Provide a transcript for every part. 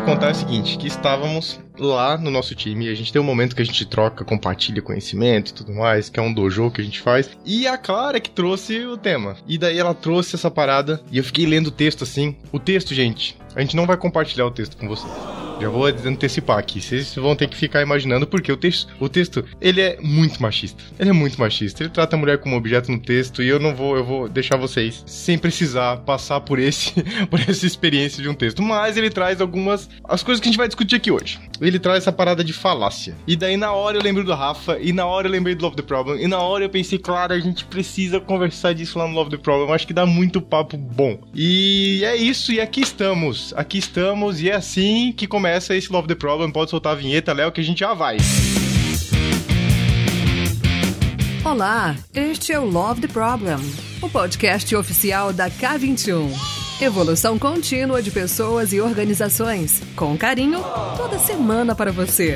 contar é o seguinte, que estávamos lá no nosso time, a gente tem um momento que a gente troca, compartilha conhecimento e tudo mais, que é um dojo que a gente faz, e a Clara que trouxe o tema. E daí ela trouxe essa parada, e eu fiquei lendo o texto assim. O texto, gente, a gente não vai compartilhar o texto com vocês. Já vou antecipar aqui, vocês vão ter que ficar imaginando, porque o texto, ele é muito machista. Ele é muito machista, ele trata a mulher como objeto no texto, e eu vou deixar vocês sem precisar passar por essa experiência de um texto. Mas ele traz as coisas que a gente vai discutir aqui hoje. Ele traz essa parada de falácia. E daí na hora eu lembro do Rafa, e na hora eu lembrei do Love the Problem, e na hora eu pensei, claro, a gente precisa conversar disso lá no Love the Problem, acho que dá muito papo bom. E é isso, e aqui estamos, e é assim que começa esse Love the Problem. Pode soltar a vinheta, Léo, que a gente já vai. Olá, este é o Love the Problem, o podcast oficial da K21. Evolução contínua de pessoas e organizações, com carinho, toda semana para você.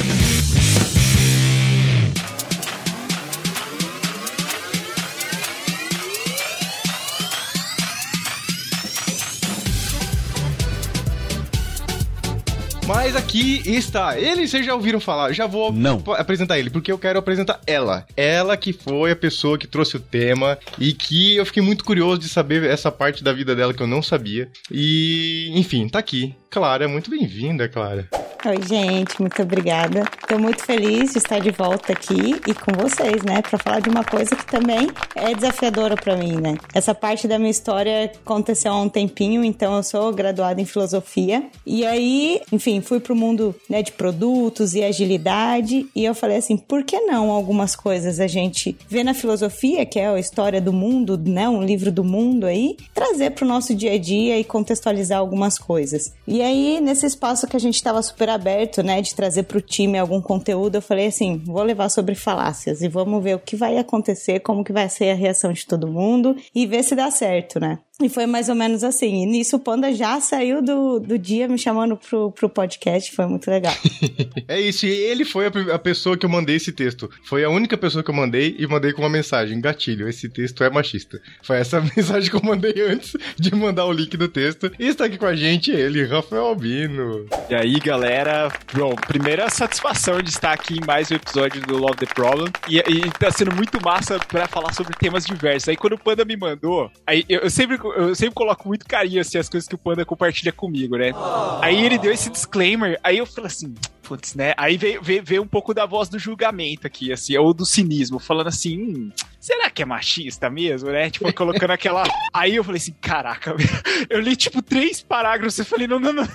Mas aqui está ele, vocês já ouviram falar, já vou apresentar ele, porque eu quero apresentar ela. Ela que foi a pessoa que trouxe o tema e que eu fiquei muito curioso de saber essa parte da vida dela que eu não sabia. E, enfim, tá aqui. Clara, muito bem-vinda, Clara. Oi, gente, muito obrigada. Tô muito feliz de estar de volta aqui e com vocês, né, pra falar de uma coisa que também é desafiadora pra mim, né. Essa parte da minha história aconteceu há um tempinho, então eu sou graduada em filosofia. E aí, enfim, fui pro mundo, né, de produtos e agilidade, e eu falei assim, por que não algumas coisas a gente vê na filosofia, que é a história do mundo, né, um livro do mundo aí, trazer pro nosso dia a dia e contextualizar algumas coisas. E aí, nesse espaço que a gente tava super aberto, né, de trazer pro time algum conteúdo, eu falei assim, vou levar sobre falácias e vamos ver o que vai acontecer, como que vai ser a reação de todo mundo e ver se dá certo, né. E foi mais ou menos assim. E nisso o Panda já saiu do dia me chamando pro podcast. Foi muito legal. É isso. E ele foi a pessoa que eu mandei esse texto. Foi a única pessoa que eu mandei e mandei com uma mensagem. Gatilho, esse texto é machista. Foi essa mensagem que eu mandei antes de mandar o link do texto. E está aqui com a gente ele, Rafael Albino. E aí, galera. Bom, primeira satisfação de estar aqui em mais um episódio do Love the Problem. E tá sendo muito massa pra falar sobre temas diversos. Aí quando o Panda me mandou, aí eu sempre coloco muito carinho, assim, as coisas que o Panda compartilha comigo, né? Aí ele deu esse disclaimer, aí eu falei assim, putz, né? Aí veio um pouco da voz do julgamento aqui, assim, ou do cinismo, falando assim, será que é machista mesmo, né? Tipo, colocando aquela... Aí eu falei assim, caraca, eu li, tipo, 3 parágrafos, eu falei, não,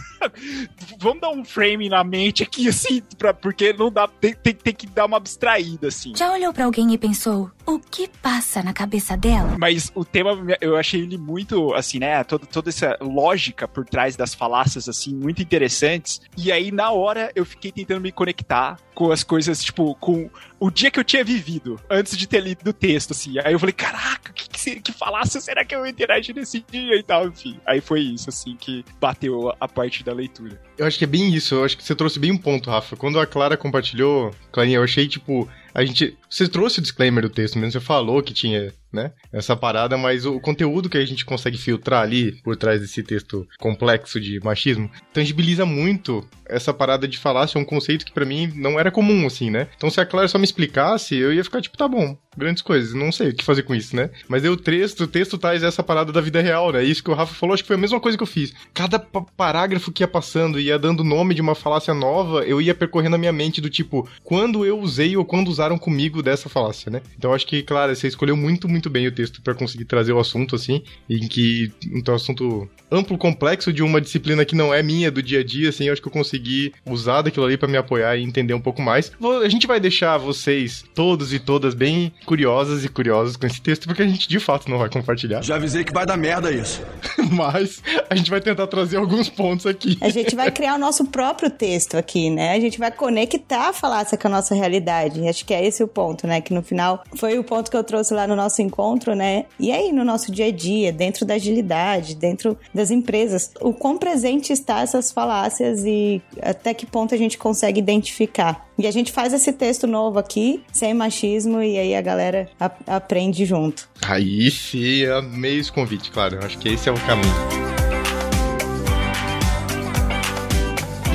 vamos dar um frame na mente aqui, assim, porque não dá, tem que dar uma abstraída, assim. Já olhou pra alguém e pensou, o que passa na cabeça dela? Mas o tema, eu achei ele muito, assim, né, toda essa lógica por trás das falácias, assim, muito interessantes, e aí, na hora, eu fiquei tentando me conectar com as coisas, tipo, com o dia que eu tinha vivido, antes de ter lido o texto, assim. Aí eu falei, caraca, que falácia será que eu interagi nesse dia e tal, enfim. Aí foi isso, assim, que bateu a parte da leitura. Eu acho que é bem isso, eu acho que você trouxe bem um ponto, Rafa. Quando a Clara compartilhou, Clarinha, eu achei, tipo, você trouxe o disclaimer do texto mesmo, você falou que tinha, né, essa parada, mas o conteúdo que a gente consegue filtrar ali, por trás desse texto complexo de machismo, tangibiliza muito essa parada de falácia, um conceito que pra mim não era comum, assim, né? Então se a Clara só me explicasse, eu ia ficar tipo, tá bom, grandes coisas, não sei o que fazer com isso, né? Mas aí o texto traz essa parada da vida real, né? Isso que o Rafa falou, acho que foi a mesma coisa que eu fiz. Cada parágrafo que ia passando, ia dando nome de uma falácia nova, eu ia percorrendo a minha mente do tipo, quando eu usei ou quando usaram comigo dessa falácia, né? Então acho que, Clara, você escolheu muito, muito bem o texto pra conseguir trazer o assunto, assim, em que, então, um assunto amplo, complexo de uma disciplina que não é minha, do dia a dia, assim, eu acho que eu consegui usar daquilo ali pra me apoiar e entender um pouco mais. A gente vai deixar vocês, todos e todas, bem curiosas e curiosos com esse texto, porque a gente, de fato, não vai compartilhar. Já avisei que vai dar merda isso. Mas a gente vai tentar trazer alguns pontos aqui. A gente vai criar o nosso próprio texto aqui, né? A gente vai conectar a falácia com a nossa realidade. Acho que é esse o ponto, né? Que no final foi o ponto que eu trouxe lá no nosso encontro, né? E aí, no nosso dia a dia, dentro da agilidade, dentro das empresas, o quão presente está essas falácias e até que ponto a gente consegue identificar. E a gente faz esse texto novo aqui, sem machismo, e aí a galera aprende junto. Aí sim, amei esse convite, claro. Eu acho que esse é o caminho.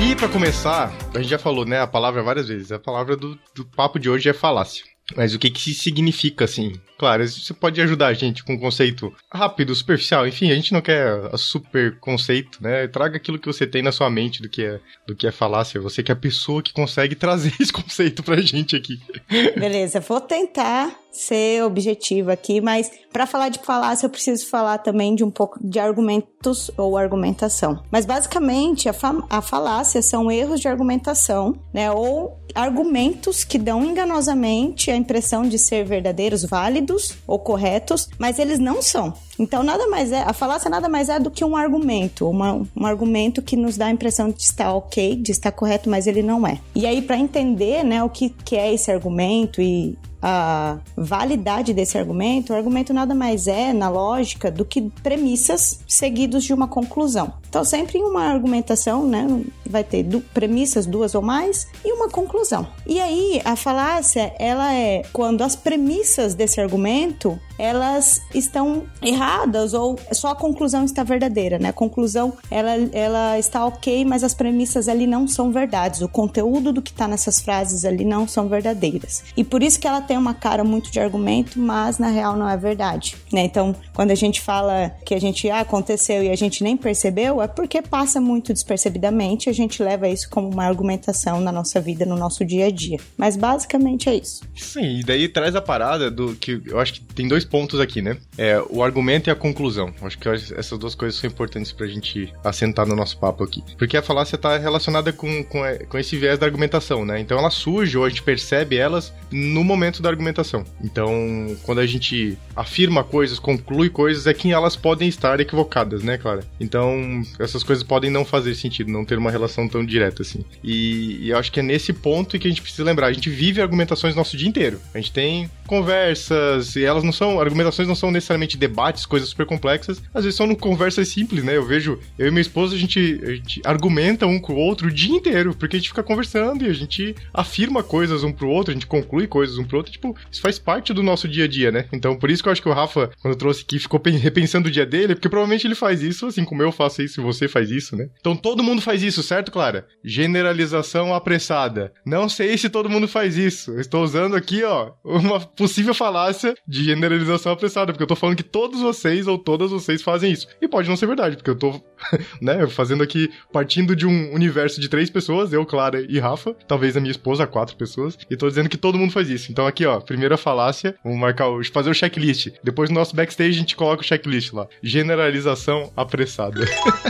E pra começar, a gente já falou, né, a palavra várias vezes. A palavra do papo de hoje é falácia. Mas o que significa, assim? Claro, você pode ajudar a gente com um conceito rápido, superficial. Enfim, a gente não quer a super conceito, né? Traga aquilo que você tem na sua mente do que é falácia. Você que é a pessoa que consegue trazer esse conceito pra gente aqui. Beleza, vou tentar ser objetiva aqui, mas para falar de falácia eu preciso falar também de um pouco de argumentos ou argumentação. Mas basicamente a falácia são erros de argumentação, né? Ou argumentos que dão enganosamente a impressão de ser verdadeiros, válidos ou corretos, mas eles não são. Então, a falácia nada mais é do que um argumento, um argumento que nos dá a impressão de estar ok, de estar correto, mas ele não é. E aí, para entender, né, o que é esse argumento e a validade desse argumento, o argumento nada mais é, na lógica, do que premissas seguidos de uma conclusão. Então, sempre em uma argumentação, né, vai ter premissas, duas ou mais, e uma conclusão. E aí, a falácia, ela é quando as premissas desse argumento, elas estão erradas ou só a conclusão está verdadeira, né? A conclusão, ela está ok, mas as premissas ali não são verdades. O conteúdo do que está nessas frases ali não são verdadeiras. E por isso que ela tem uma cara muito de argumento, mas na real não é verdade, né? Então, quando a gente fala que a gente aconteceu e a gente nem percebeu, é porque passa muito despercebidamente, a gente leva isso como uma argumentação na nossa vida, no nosso dia a dia. Mas basicamente é isso. Sim, e daí traz a parada do que eu acho que tem dois pontos aqui, né? O argumento e a conclusão. Acho que essas duas coisas são importantes pra gente assentar no nosso papo aqui. Porque a falácia tá relacionada com esse viés da argumentação, né? Então ela surge ou a gente percebe elas no momento da argumentação. Então, quando a gente afirma coisas, conclui coisas, é que elas podem estar equivocadas, né, Clara? Então, essas coisas podem não fazer sentido, não ter uma relação tão direta assim. E eu acho que é nesse ponto que a gente precisa lembrar. A gente vive argumentações nosso dia inteiro. A gente tem conversas, e elas não são... Argumentações não são necessariamente debates, coisas super complexas. Às vezes são conversas simples, né? Eu e minha esposa, a gente argumenta um com o outro o dia inteiro, porque a gente fica conversando e a gente afirma coisas um pro outro, a gente conclui coisas um pro outro. Tipo, isso faz parte do nosso dia a dia, né? Então, por isso que eu acho que o Rafa, quando eu trouxe aqui, ficou repensando o dia dele, porque provavelmente ele faz isso, assim como eu faço isso e você faz isso, né? Então, todo mundo faz isso, certo, Clara? Generalização apressada. Não sei se todo mundo faz isso. Eu estou usando aqui, ó, uma possível falácia de generalização apressada, porque eu tô falando que todos vocês ou todas vocês fazem isso. E pode não ser verdade, porque eu tô, né, fazendo aqui, partindo de um universo de 3 pessoas, eu, Clara e Rafa, talvez a minha esposa, 4 pessoas, e tô dizendo que todo mundo faz isso. Então aqui, ó, primeira falácia, vamos marcar, fazer o checklist. Depois no nosso backstage a gente coloca o checklist lá. Generalização apressada.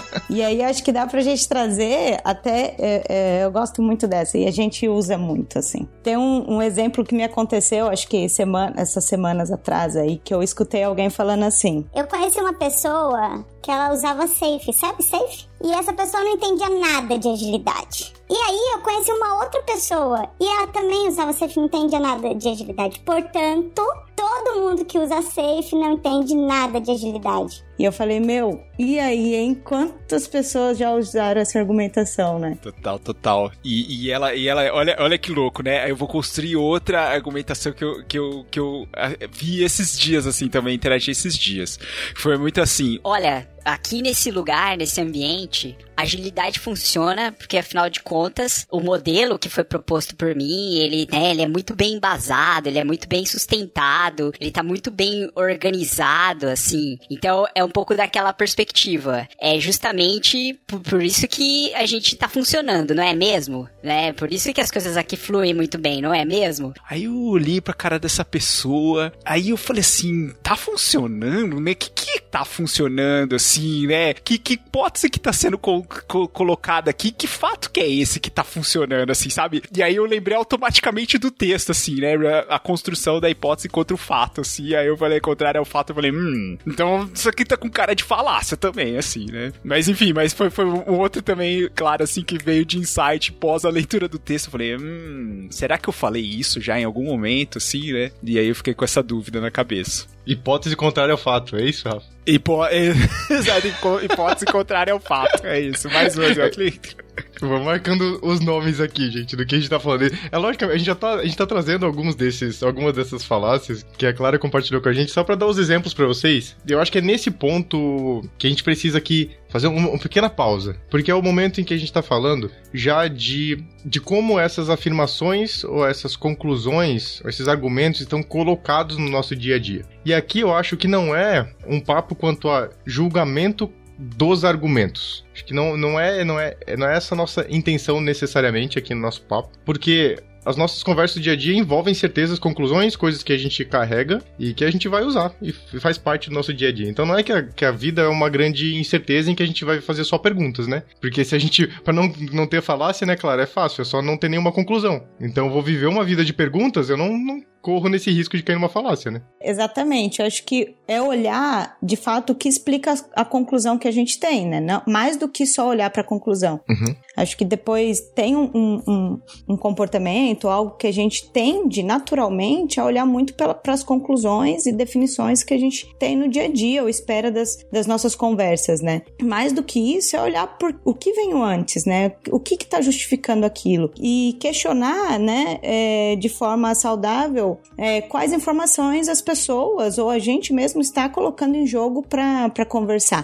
E aí acho que dá pra gente trazer até, eu gosto muito dessa, e a gente usa muito, assim. Tem um exemplo que me aconteceu, acho que essas semanas atrás aí, que eu escutei alguém falando assim: eu conheci uma pessoa que ela usava safe, sabe safe? E essa pessoa não entendia nada de agilidade. E aí eu conheci uma outra pessoa e ela também usava safe e não entendia nada de agilidade. Portanto, todo mundo que usa safe não entende nada de agilidade. E eu falei, e aí, hein? Quantas pessoas já usaram essa argumentação, né? Total. E ela olha que louco, né? Eu vou construir outra argumentação que eu vi esses dias, assim, também, interagi esses dias. Foi muito assim... Olha, aqui nesse lugar, nesse ambiente, a agilidade funciona porque, afinal de contas, o modelo que foi proposto por mim, ele é muito bem embasado, ele é muito bem sustentado, ele tá muito bem organizado, assim. Então, é um pouco daquela perspectiva. É justamente por isso que a gente tá funcionando, não é mesmo? Né? Por isso que as coisas aqui fluem muito bem, não é mesmo? Aí eu olhei pra cara dessa pessoa, aí eu falei assim, tá funcionando, né? Que tá funcionando, assim, né? Que hipótese que tá sendo colocada aqui? Que fato que é esse que tá funcionando, assim, sabe? E aí eu lembrei automaticamente do texto, assim, né? A construção da hipótese contra o fato, assim. Aí eu falei, contrário ao fato, eu falei, então isso aqui tá com cara de falácia também, assim, né? Mas enfim, foi um outro também, claro, assim, que veio de insight pós a leitura do texto. Eu falei, será que eu falei isso já em algum momento, assim, né? E aí eu fiquei com essa dúvida na cabeça. Hipótese contrária ao fato, é isso, Rafa? Exato, hipótese contrária ao fato, é isso. Mais uma, Vou marcando os nomes aqui, gente, do que a gente tá falando. É lógico que a gente tá trazendo algumas dessas falácias que a Clara compartilhou com a gente, só pra dar os exemplos pra vocês. Eu acho que é nesse ponto que a gente precisa aqui fazer uma pequena pausa, porque é o momento em que a gente tá falando já de como essas afirmações ou essas conclusões, esses argumentos estão colocados no nosso dia a dia. E aqui eu acho que não é um papo quanto a julgamento dos argumentos. Acho que não é essa a nossa intenção necessariamente aqui no nosso papo, porque as nossas conversas do dia a dia envolvem certezas, conclusões, coisas que a gente carrega e que a gente vai usar e faz parte do nosso dia a dia. Então não é que a vida é uma grande incerteza em que a gente vai fazer só perguntas, né? Porque se a gente, pra não ter falácia, né, claro, é fácil, é só não ter nenhuma conclusão. Então eu vou viver uma vida de perguntas, eu não corro nesse risco de cair numa falácia, né? Exatamente, eu acho que é olhar, de fato, o que explica a conclusão que a gente tem, né? Não, mais do que só olhar para a conclusão. Uhum. Acho que depois tem um comportamento, algo que a gente tende naturalmente a olhar muito para as conclusões e definições que a gente tem no dia a dia, ou espera das nossas conversas, né? Mais do que isso é olhar por o que veio antes, né? O que está justificando aquilo e questionar, né, de forma saudável, quais informações as pessoas ou a gente mesmo está colocando em jogo para conversar.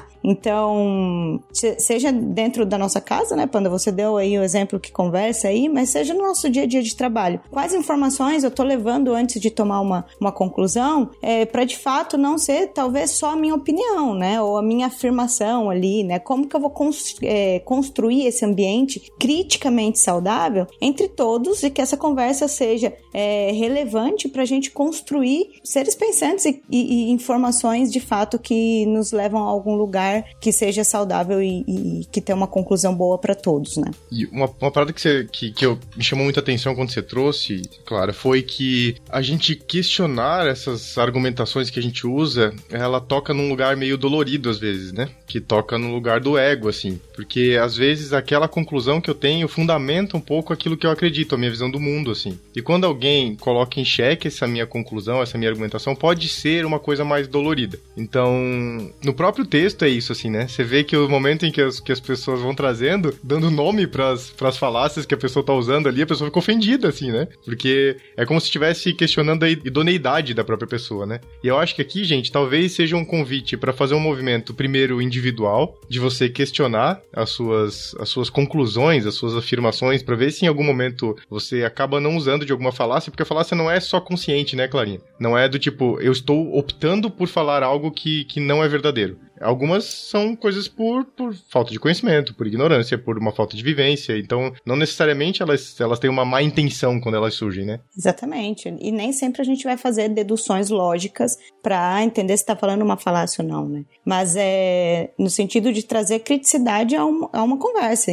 Então, seja dentro da nossa casa, né, Panda, você deu aí o exemplo que conversa aí, mas seja no nosso dia a dia de trabalho. Quais informações eu tô levando antes de tomar uma conclusão, para de fato não ser talvez só a minha opinião, né, ou a minha afirmação ali, né, como que eu vou construir esse ambiente criticamente saudável entre todos e que essa conversa seja relevante pra gente construir seres pensantes e informações de fato que nos levam a algum lugar que seja saudável e que tenha uma conclusão boa pra todos, né? E uma parada que me chamou muita atenção quando você trouxe, Clara, foi que a gente questionar essas argumentações que a gente usa, ela toca num lugar meio dolorido às vezes, né? Que toca no lugar do ego, assim. Porque às vezes aquela conclusão que eu tenho fundamenta um pouco aquilo que eu acredito, a minha visão do mundo, assim. E quando alguém coloca em xeque essa minha conclusão, essa minha argumentação, pode ser uma coisa mais dolorida. Então, no próprio texto é isso, assim, né? Você vê que o momento em que as pessoas vão trazendo, dando nome pras falácias que a pessoa tá usando ali, a pessoa fica ofendida, assim, né? Porque é como se estivesse questionando a idoneidade da própria pessoa, né? E eu acho que aqui, gente, talvez seja um convite pra fazer um movimento, primeiro, individual, de você questionar as suas conclusões, as suas afirmações, pra ver se em algum momento você acaba não usando de alguma falácia, porque a falácia não é só consciente, né, Clarinha? Não é do tipo, eu estou optando por falar algo que não é verdadeiro. Algumas são coisas por falta de conhecimento, por ignorância, por uma falta de vivência. Então, não necessariamente elas têm uma má intenção quando elas surgem, né? Exatamente. E nem sempre a gente vai fazer deduções lógicas para entender se está falando uma falácia ou não, né? Mas é no sentido de trazer criticidade a uma conversa.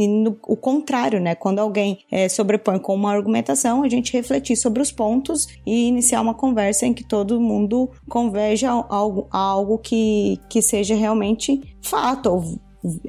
O contrário, né? Quando alguém sobrepõe com uma argumentação, a gente refletir sobre os pontos e iniciar uma conversa em que todo mundo converja a algo que seja realmente fato ou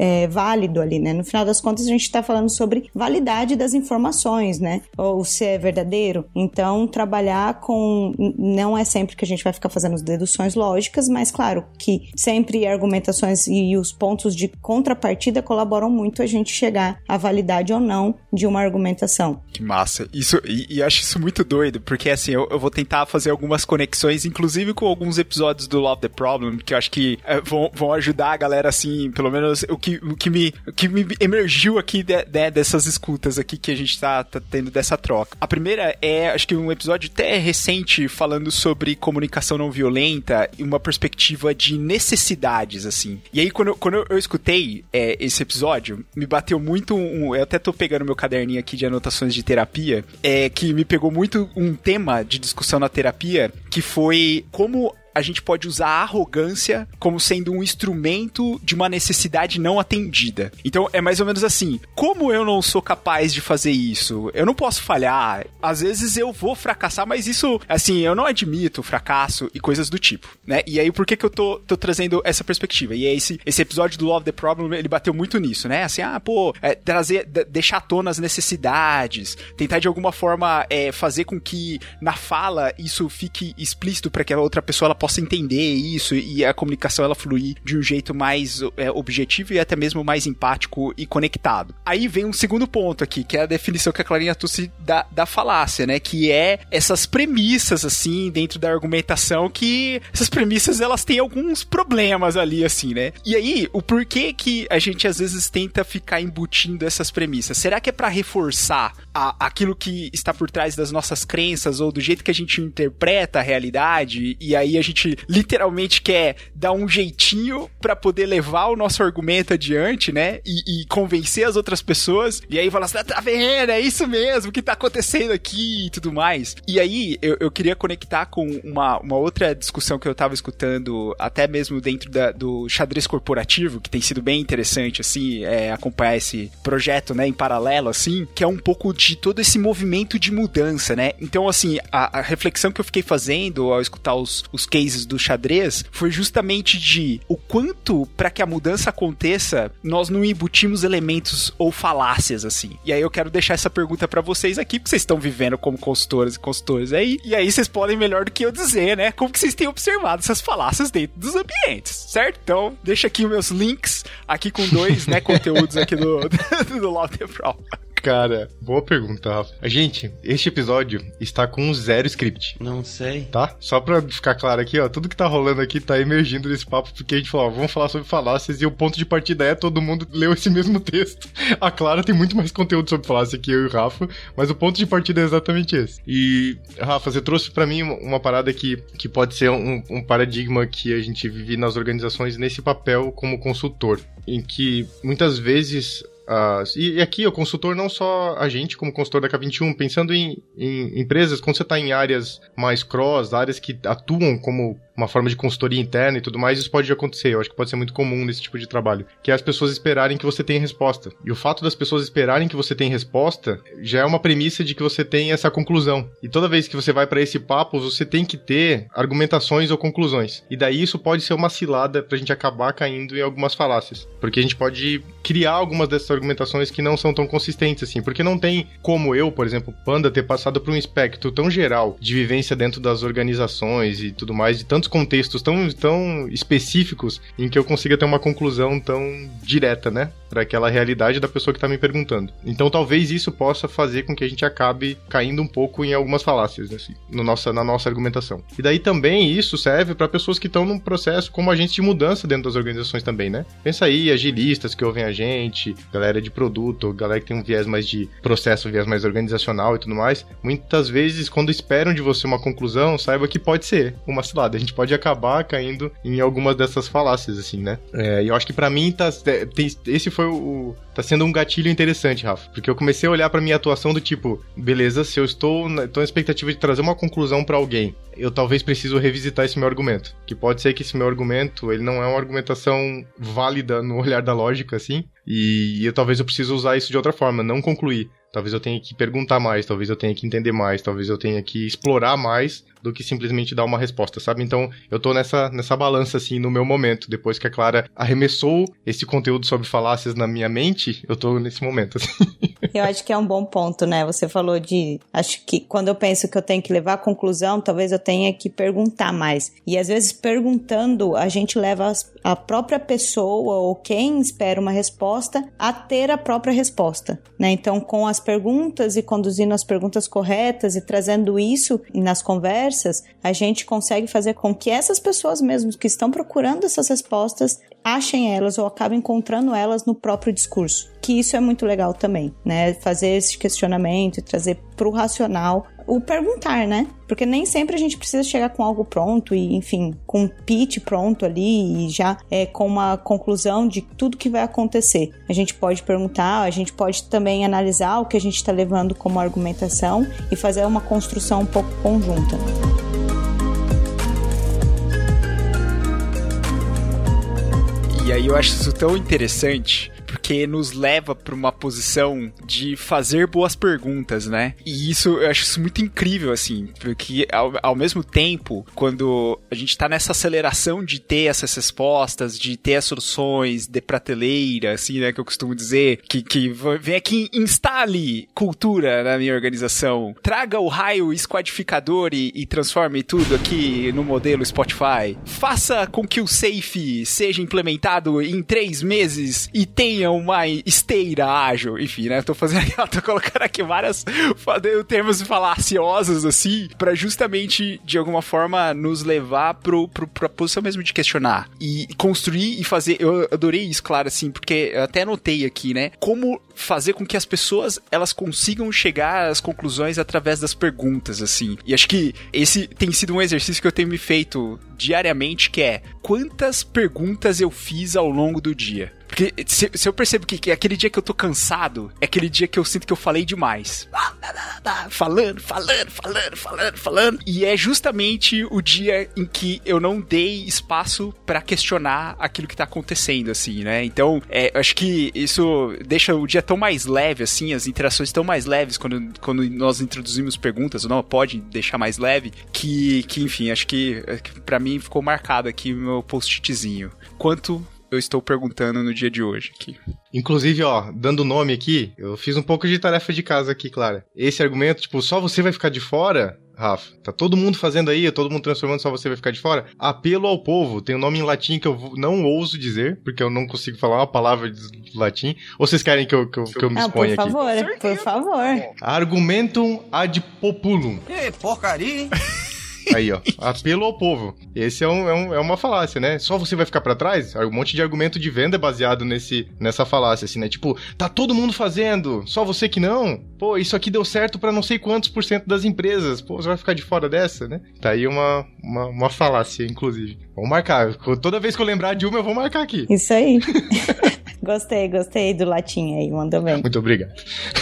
válido ali, né? No final das contas, a gente está falando sobre validade das informações, né? Ou se é verdadeiro. Então, trabalhar com... Não é sempre que a gente vai ficar fazendo as deduções lógicas, mas, claro, que sempre argumentações e os pontos de contrapartida colaboram muito a gente chegar à validade ou não de uma argumentação. Que massa. Isso, e acho isso muito doido, porque, assim, eu vou tentar fazer algumas conexões, inclusive com alguns episódios do Love the Problem, que eu acho que vão ajudar a galera, assim, pelo menos o que me emergiu aqui dessas escutas aqui que a gente tá tendo dessa troca. A primeira é, acho que um episódio até recente falando sobre comunicação não violenta e uma perspectiva de necessidades, assim. E aí, quando eu escutei esse episódio, me bateu muito eu até tô pegando meu caderninho aqui de anotações de terapia, que me pegou muito um tema de discussão na terapia, que foi como a gente pode usar a arrogância como sendo um instrumento de uma necessidade não atendida. Então, é mais ou menos assim, como eu não sou capaz de fazer isso? Eu não posso falhar. Às vezes eu vou fracassar, mas isso, assim, eu não admito fracasso e coisas do tipo, né? E aí, por que eu tô trazendo essa perspectiva? E aí, esse episódio do Love the Problem, ele bateu muito nisso, né? Assim, deixar à tona as necessidades, tentar de alguma forma fazer com que na fala isso fique explícito para que a outra pessoa ela possa possa entender isso e a comunicação ela fluir de um jeito mais objetivo e até mesmo mais empático e conectado. Aí vem um segundo ponto aqui, que é a definição que a Clarinha trouxe da falácia, né? Que é essas premissas, assim, dentro da argumentação, que essas premissas, elas têm alguns problemas ali, assim, né? E aí, o porquê que a gente, às vezes, tenta ficar embutindo essas premissas? Será que é pra reforçar aquilo que está por trás das nossas crenças ou do jeito que a gente interpreta a realidade? E aí a gente, literalmente, quer dar um jeitinho pra poder levar o nosso argumento adiante, né? E convencer as outras pessoas. E aí fala assim, tá vendo? É isso mesmo que tá acontecendo aqui e tudo mais. E aí, eu queria conectar com uma outra discussão que eu tava escutando, até mesmo dentro do xadrez corporativo, que tem sido bem interessante, assim, acompanhar esse projeto, né, em paralelo, assim, que é um pouco de todo esse movimento de mudança, né? Então, assim, a reflexão que eu fiquei fazendo ao escutar os cases do xadrez foi justamente de o quanto, para que a mudança aconteça, nós não embutimos elementos ou falácias, assim. E aí eu quero deixar essa pergunta pra vocês aqui, porque vocês estão vivendo como consultoras e consultores aí, e aí vocês podem melhor do que eu dizer, né, como que vocês têm observado essas falácias dentro dos ambientes, certo? Então, deixa aqui os meus links, aqui com 2, né, conteúdos aqui do Love the Problem. Cara, boa pergunta, Rafa. Gente, este episódio está com 0 script. Não sei. Tá? Só pra ficar claro aqui, ó, tudo que tá rolando aqui tá emergindo nesse papo, porque a gente falou, ó, vamos falar sobre falácias, e o ponto de partida é todo mundo leu esse mesmo texto. A Clara tem muito mais conteúdo sobre falácia que eu e o Rafa, mas o ponto de partida é exatamente esse. E, Rafa, você trouxe pra mim uma parada que pode ser um paradigma que a gente vive nas organizações nesse papel como consultor, em que muitas vezes... E aqui, o consultor, não só a gente, como consultor da K21, pensando em empresas, quando você está em áreas mais cross, áreas que atuam como uma forma de consultoria interna e tudo mais, isso pode acontecer. Eu acho que pode ser muito comum nesse tipo de trabalho. Que é as pessoas esperarem que você tenha resposta. E o fato das pessoas esperarem que você tenha resposta já é uma premissa de que você tem essa conclusão. E toda vez que você vai para esse papo, você tem que ter argumentações ou conclusões. E daí isso pode ser uma cilada pra gente acabar caindo em algumas falácias. Porque a gente pode criar algumas dessas argumentações que não são tão consistentes assim. Porque não tem como eu, por exemplo, Panda, ter passado por um espectro tão geral de vivência dentro das organizações e tudo mais, de tantos contextos tão específicos em que eu consiga ter uma conclusão tão direta, né? Para aquela realidade da pessoa que tá me perguntando. Então talvez isso possa fazer com que a gente acabe caindo um pouco em algumas falácias, assim, na nossa argumentação. E daí também isso serve para pessoas que estão num processo como agentes de mudança dentro das organizações também, né? Pensa aí, agilistas que ouvem a gente, galera de produto, galera que tem um viés mais de processo, um viés mais organizacional e tudo mais. Muitas vezes, quando esperam de você uma conclusão, saiba que pode ser uma cilada. A gente pode acabar caindo em algumas dessas falácias, assim, né? E eu acho que pra mim esse foi tá sendo um gatilho interessante, Rafa, porque eu comecei a olhar pra minha atuação do tipo, beleza, se eu estou na expectativa de trazer uma conclusão pra alguém, eu talvez preciso revisitar esse meu argumento, que pode ser que esse meu argumento, ele não é uma argumentação válida no olhar da lógica, assim, e talvez eu precise usar isso de outra forma, não concluir. Talvez eu tenha que perguntar mais, talvez eu tenha que entender mais, talvez eu tenha que explorar mais do que simplesmente dar uma resposta, sabe? Então, eu tô nessa balança, assim, no meu momento. Depois que a Clara arremessou esse conteúdo sobre falácias na minha mente, eu tô nesse momento, assim. Eu acho que é um bom ponto, né? Você falou acho que quando eu penso que eu tenho que levar a conclusão, talvez eu tenha que perguntar mais. E às vezes, perguntando, a gente leva a própria pessoa ou quem espera uma resposta a ter a própria resposta, né? Então, com as perguntas e conduzindo as perguntas corretas e trazendo isso nas conversas, a gente consegue fazer com que essas pessoas mesmo que estão procurando essas respostas achem elas ou acabem encontrando elas no próprio discurso. Que isso é muito legal também, né? Fazer esse questionamento e trazer pro racional o perguntar, né? Porque nem sempre a gente precisa chegar com algo pronto e, enfim, com um pitch pronto ali e já com uma conclusão de tudo que vai acontecer. A gente pode perguntar, a gente pode também analisar o que a gente está levando como argumentação e fazer uma construção um pouco conjunta. E aí eu acho isso tão interessante, porque porque nos leva para uma posição de fazer boas perguntas, né? E isso, eu acho isso muito incrível, assim, porque ao mesmo tempo, quando a gente tá nessa aceleração de ter essas respostas, de ter as soluções de prateleira, assim, né, que eu costumo dizer, que vem aqui, instale cultura na minha organização, traga o raio esquadificador e transforme tudo aqui no modelo Spotify, faça com que o Safe seja implementado em 3 meses e tenha uma esteira ágil, enfim, né, tô colocando aqui várias termos falaciosos, assim, pra justamente, de alguma forma, nos levar pra posição mesmo de questionar e construir e fazer. Eu adorei isso, claro, assim, porque eu até anotei aqui, né, como fazer com que as pessoas, elas consigam chegar às conclusões através das perguntas, assim, e acho que esse tem sido um exercício que eu tenho me feito diariamente, que é, quantas perguntas eu fiz ao longo do dia? Porque se eu percebo que aquele dia que eu tô cansado, é aquele dia que eu sinto que eu falei demais. Falando. E é justamente o dia em que eu não dei espaço pra questionar aquilo que tá acontecendo, assim, né? Então, acho que isso deixa o dia tão mais leve, assim, as interações tão mais leves quando nós introduzimos perguntas, ou não, pode deixar mais leve, que enfim, acho que pra mim ficou marcado aqui o meu post-itzinho. Quanto eu estou perguntando no dia de hoje aqui. Inclusive, ó, dando nome aqui, eu fiz um pouco de tarefa de casa aqui, Clara. Esse argumento, tipo, só você vai ficar de fora, Rafa, tá todo mundo fazendo aí, todo mundo transformando, só você vai ficar de fora. Apelo ao povo, tem um nome em latim que eu não ouso dizer, porque eu não consigo falar uma palavra de latim. Ou vocês querem que eu me exponha aqui? Por favor. Argumentum ad populum. Porcaria, hein? Aí, ó, apelo ao povo. Esse é uma falácia, né? Só você vai ficar pra trás? Um monte de argumento de venda é baseado nessa falácia, assim, né? Tipo, tá todo mundo fazendo, só você que não? Pô, isso aqui deu certo pra não sei quantos % das empresas. Pô, você vai ficar de fora dessa, né? Tá aí uma falácia, inclusive. Vamos marcar. Toda vez que eu lembrar de uma, eu vou marcar aqui. Isso aí. Gostei do latim aí, mandou bem. Muito obrigado.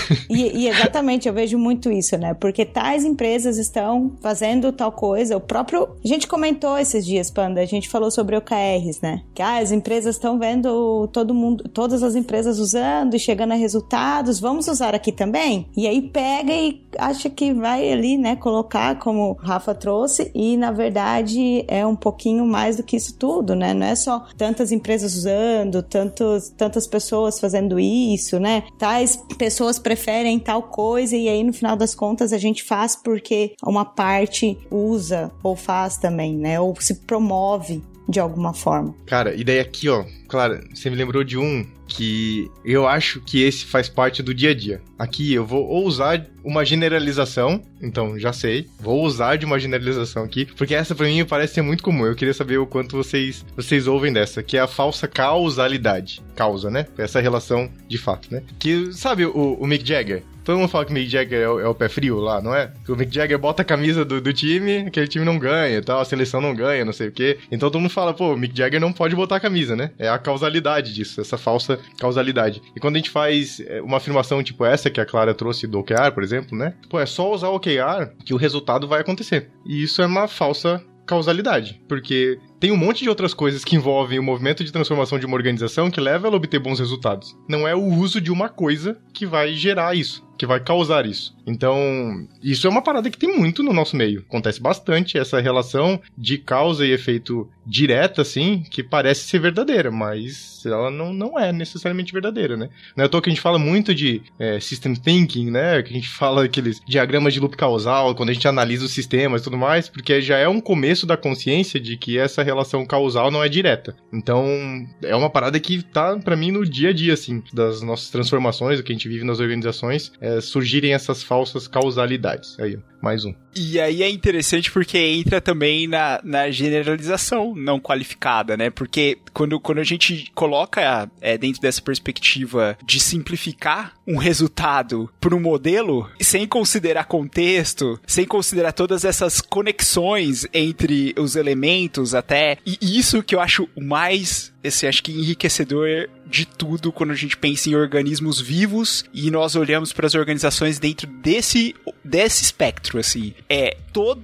E exatamente, eu vejo muito isso, né? Porque tais empresas estão fazendo tal coisa, o próprio... A gente comentou esses dias, Panda, a gente falou sobre OKRs, né? Que as empresas estão vendo todas as empresas usando e chegando a resultados, vamos usar aqui também? E aí pega e acha que vai ali, né, colocar como o Rafa trouxe, e na verdade é um pouquinho mais do que isso tudo, né? Não é só tantas empresas usando, tantas pessoas fazendo isso, né? Tais pessoas preferem tal coisa e aí no final das contas a gente faz porque uma parte usa ou faz também, né? Ou se promove de alguma forma. Cara, e daí aqui, ó, claro, você me lembrou de um que eu acho que esse faz parte do dia a dia. Aqui eu vou usar uma generalização, então já sei, vou usar de uma generalização aqui, porque essa pra mim parece ser muito comum. Eu queria saber o quanto vocês ouvem dessa, que é a falsa causalidade. Causa, né? Essa relação de fato, né? Que, sabe o Mick Jagger? Todo mundo fala que o Mick Jagger é o pé frio lá, não é? Que o Mick Jagger bota a camisa do time, aquele time não ganha e tal, a seleção não ganha, não sei o quê. Então todo mundo fala, pô, o Mick Jagger não pode botar a camisa, né? É a causalidade disso, essa falsa causalidade. E quando a gente faz uma afirmação tipo essa que a Clara trouxe do OKR, por exemplo, né? Pô, é só usar o OKR que o resultado vai acontecer. E isso é uma falsa causalidade, porque tem um monte de outras coisas que envolvem o movimento de transformação de uma organização que leva ela a obter bons resultados. Não é o uso de uma coisa que vai gerar isso, que vai causar isso. Então, isso é uma parada que tem muito no nosso meio. Acontece bastante essa relação de causa e efeito direta, assim, que parece ser verdadeira, mas ela não é necessariamente verdadeira, né? Não é à toa que a gente fala muito de system thinking, né? Que a gente fala aqueles diagramas de loop causal, quando a gente analisa os sistemas e tudo mais, porque já é um começo da consciência de que essa relação causal não é direta. Então, é uma parada que tá, pra mim, no dia a dia, assim, das nossas transformações, do que a gente vive nas organizações, surgirem essas falsas causalidades. Aí, mais um. E aí é interessante porque entra também na generalização não qualificada, né? Porque quando a gente coloca dentro dessa perspectiva de simplificar um resultado para um modelo, sem considerar contexto, sem considerar todas essas conexões entre os elementos até, e isso que eu acho o mais, acho que enriquecedor de tudo quando a gente pensa em organismos vivos e nós olhamos para as organizações dentro desse espectro, assim. Todo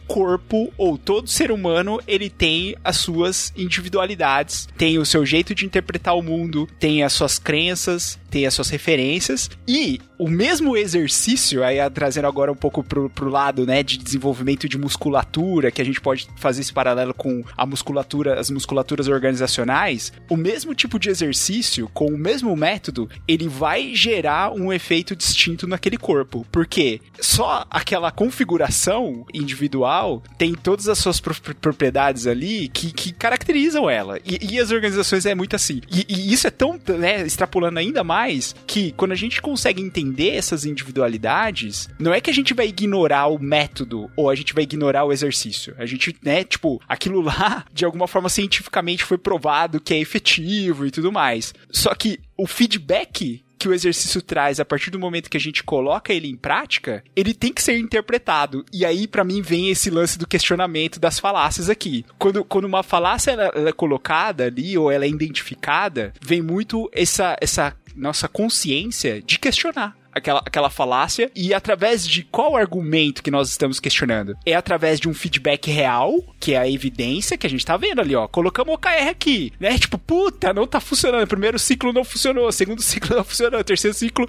corpo, ou todo ser humano, ele tem as suas individualidades, tem o seu jeito de interpretar o mundo, tem as suas crenças, tem as suas referências, e o mesmo exercício, aí trazendo agora um pouco pro lado, né, de desenvolvimento de musculatura, que a gente pode fazer esse paralelo com as musculaturas organizacionais, o mesmo tipo de exercício, com o mesmo método, ele vai gerar um efeito distinto naquele corpo, porque só aquela configuração individual tem todas as suas propriedades ali que caracterizam ela, e as organizações é muito assim, e isso é tão, né, extrapolando ainda mais, que quando a gente consegue entender essas individualidades, não é que a gente vai ignorar o método ou a gente vai ignorar o exercício. A gente, né, tipo, aquilo lá, de alguma forma, cientificamente foi provado que é efetivo e tudo mais. Só que o feedback que o exercício traz a partir do momento que a gente coloca ele em prática, ele tem que ser interpretado. E aí, pra mim, vem esse lance do questionamento das falácias aqui. Quando uma falácia ela é colocada ali, ou ela é identificada, vem muito essa nossa consciência de questionar aquela falácia, e através de qual argumento que nós estamos questionando? É através de um feedback real, que é a evidência que a gente tá vendo ali, ó. Colocamos o OKR aqui, né? Tipo, puta, não tá funcionando. O primeiro ciclo não funcionou, o segundo ciclo não funcionou, o terceiro ciclo...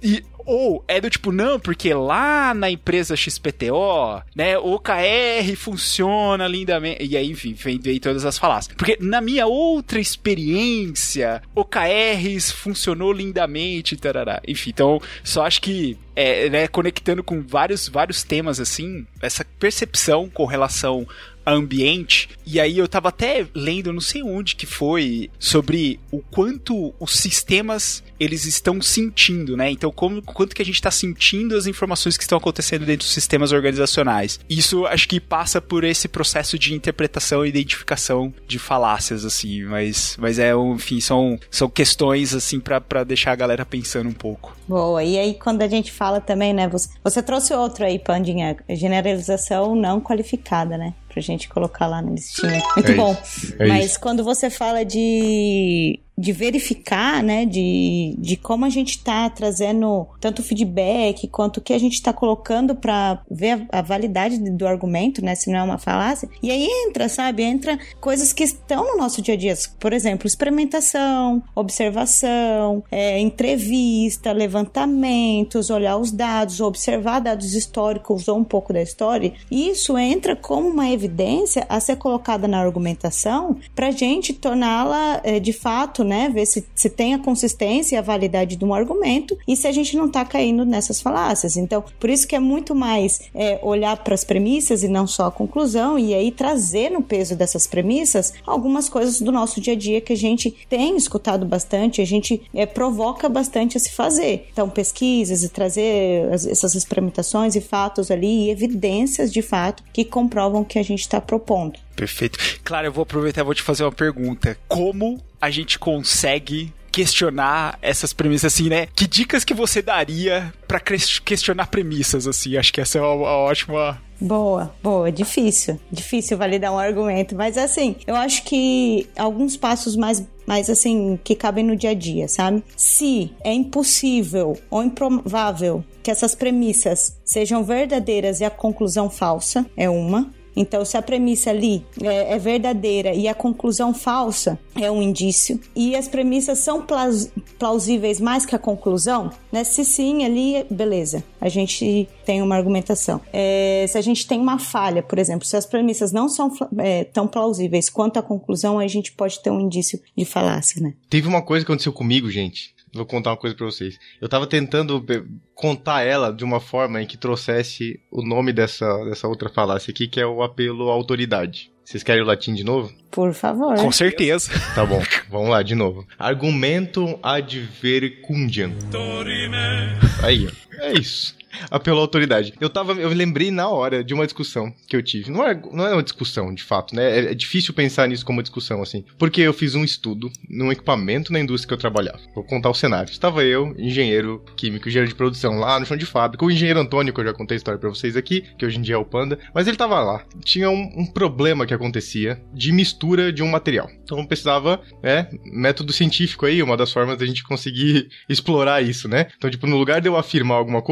Ou é do tipo, não, porque lá na empresa XPTO, né, o OKR funciona lindamente. E aí, enfim, vem todas as falácias. Porque na minha outra experiência, OKRs funcionou lindamente, tarará. Enfim, então, só acho que, né, conectando com vários temas, assim, essa percepção com relação a ambiente, e aí eu tava até lendo, não sei onde que foi, sobre o quanto os sistemas eles estão sentindo, né? Então, quanto que a gente tá sentindo as informações que estão acontecendo dentro dos sistemas organizacionais. Isso acho que passa por esse processo de interpretação e identificação de falácias, assim, mas enfim, são questões, assim, pra deixar a galera pensando um pouco. Boa, e aí quando a gente fala também, né, você trouxe outro aí, Pandinha, generalização não qualificada, né? Pra gente colocar lá na listinha. Muito bom. Mas isso. Quando você fala de verificar, né, de como a gente tá trazendo tanto feedback quanto o que a gente tá colocando pra ver a validade do argumento, né, se não é uma falácia. E aí entra coisas que estão no nosso dia a dia. Por exemplo, experimentação, observação, entrevista, levantamentos, olhar os dados, observar dados históricos ou um pouco da história. Isso entra como uma evidência a ser colocada na argumentação pra gente torná-la de fato, né, ver se tem a consistência e a validade de um argumento e se a gente não tá caindo nessas falácias. Então, por isso que é muito mais olhar para as premissas e não só a conclusão, e aí trazer no peso dessas premissas algumas coisas do nosso dia a dia que a gente tem escutado bastante, a gente provoca bastante a se fazer. Então, pesquisas e trazer essas experimentações e fatos ali, e evidências de fato que comprovam o que a gente está propondo. Perfeito. Claro, eu vou aproveitar e vou te fazer uma pergunta. Como a gente consegue questionar essas premissas, assim, né? Que dicas que você daria pra questionar premissas, assim? Acho que essa é uma ótima... Boa, difícil validar um argumento, mas assim, eu acho que alguns passos mais assim, que cabem no dia a dia, sabe? Se é impossível ou improvável que essas premissas sejam verdadeiras e a conclusão falsa, é uma. Então, se a premissa ali é verdadeira e a conclusão falsa, é um indício. E as premissas são plausíveis mais que a conclusão, né? Se sim, ali, beleza. A gente tem uma argumentação. Se a gente tem uma falha, por exemplo, se as premissas não são tão plausíveis quanto a conclusão, a gente pode ter um indício de falácia, né? Teve uma coisa que aconteceu comigo, gente. Vou contar uma coisa pra vocês. Eu tava tentando contar ela de uma forma em que trouxesse o nome dessa outra falácia aqui, que é o apelo à autoridade. Vocês querem o latim de novo? Por favor. Com certeza. Tá bom, vamos lá, de novo. Argumentum advercundiam. Aí, é isso. Apelo à autoridade. Eu me lembrei na hora de uma discussão que eu tive. Não é uma discussão, de fato, né? É difícil pensar nisso como discussão, assim. Porque eu fiz um estudo num equipamento na indústria que eu trabalhava. Vou contar o cenário. Estava eu, engenheiro químico, engenheiro de produção, lá no chão de fábrica. O engenheiro Antônio, que eu já contei a história pra vocês aqui, que hoje em dia é o Panda. Mas ele tava lá. Tinha um problema que acontecia de mistura de um material. Então precisava, método científico aí, uma das formas da gente conseguir explorar isso, né? Então, tipo, no lugar de eu afirmar alguma coisa, eu queria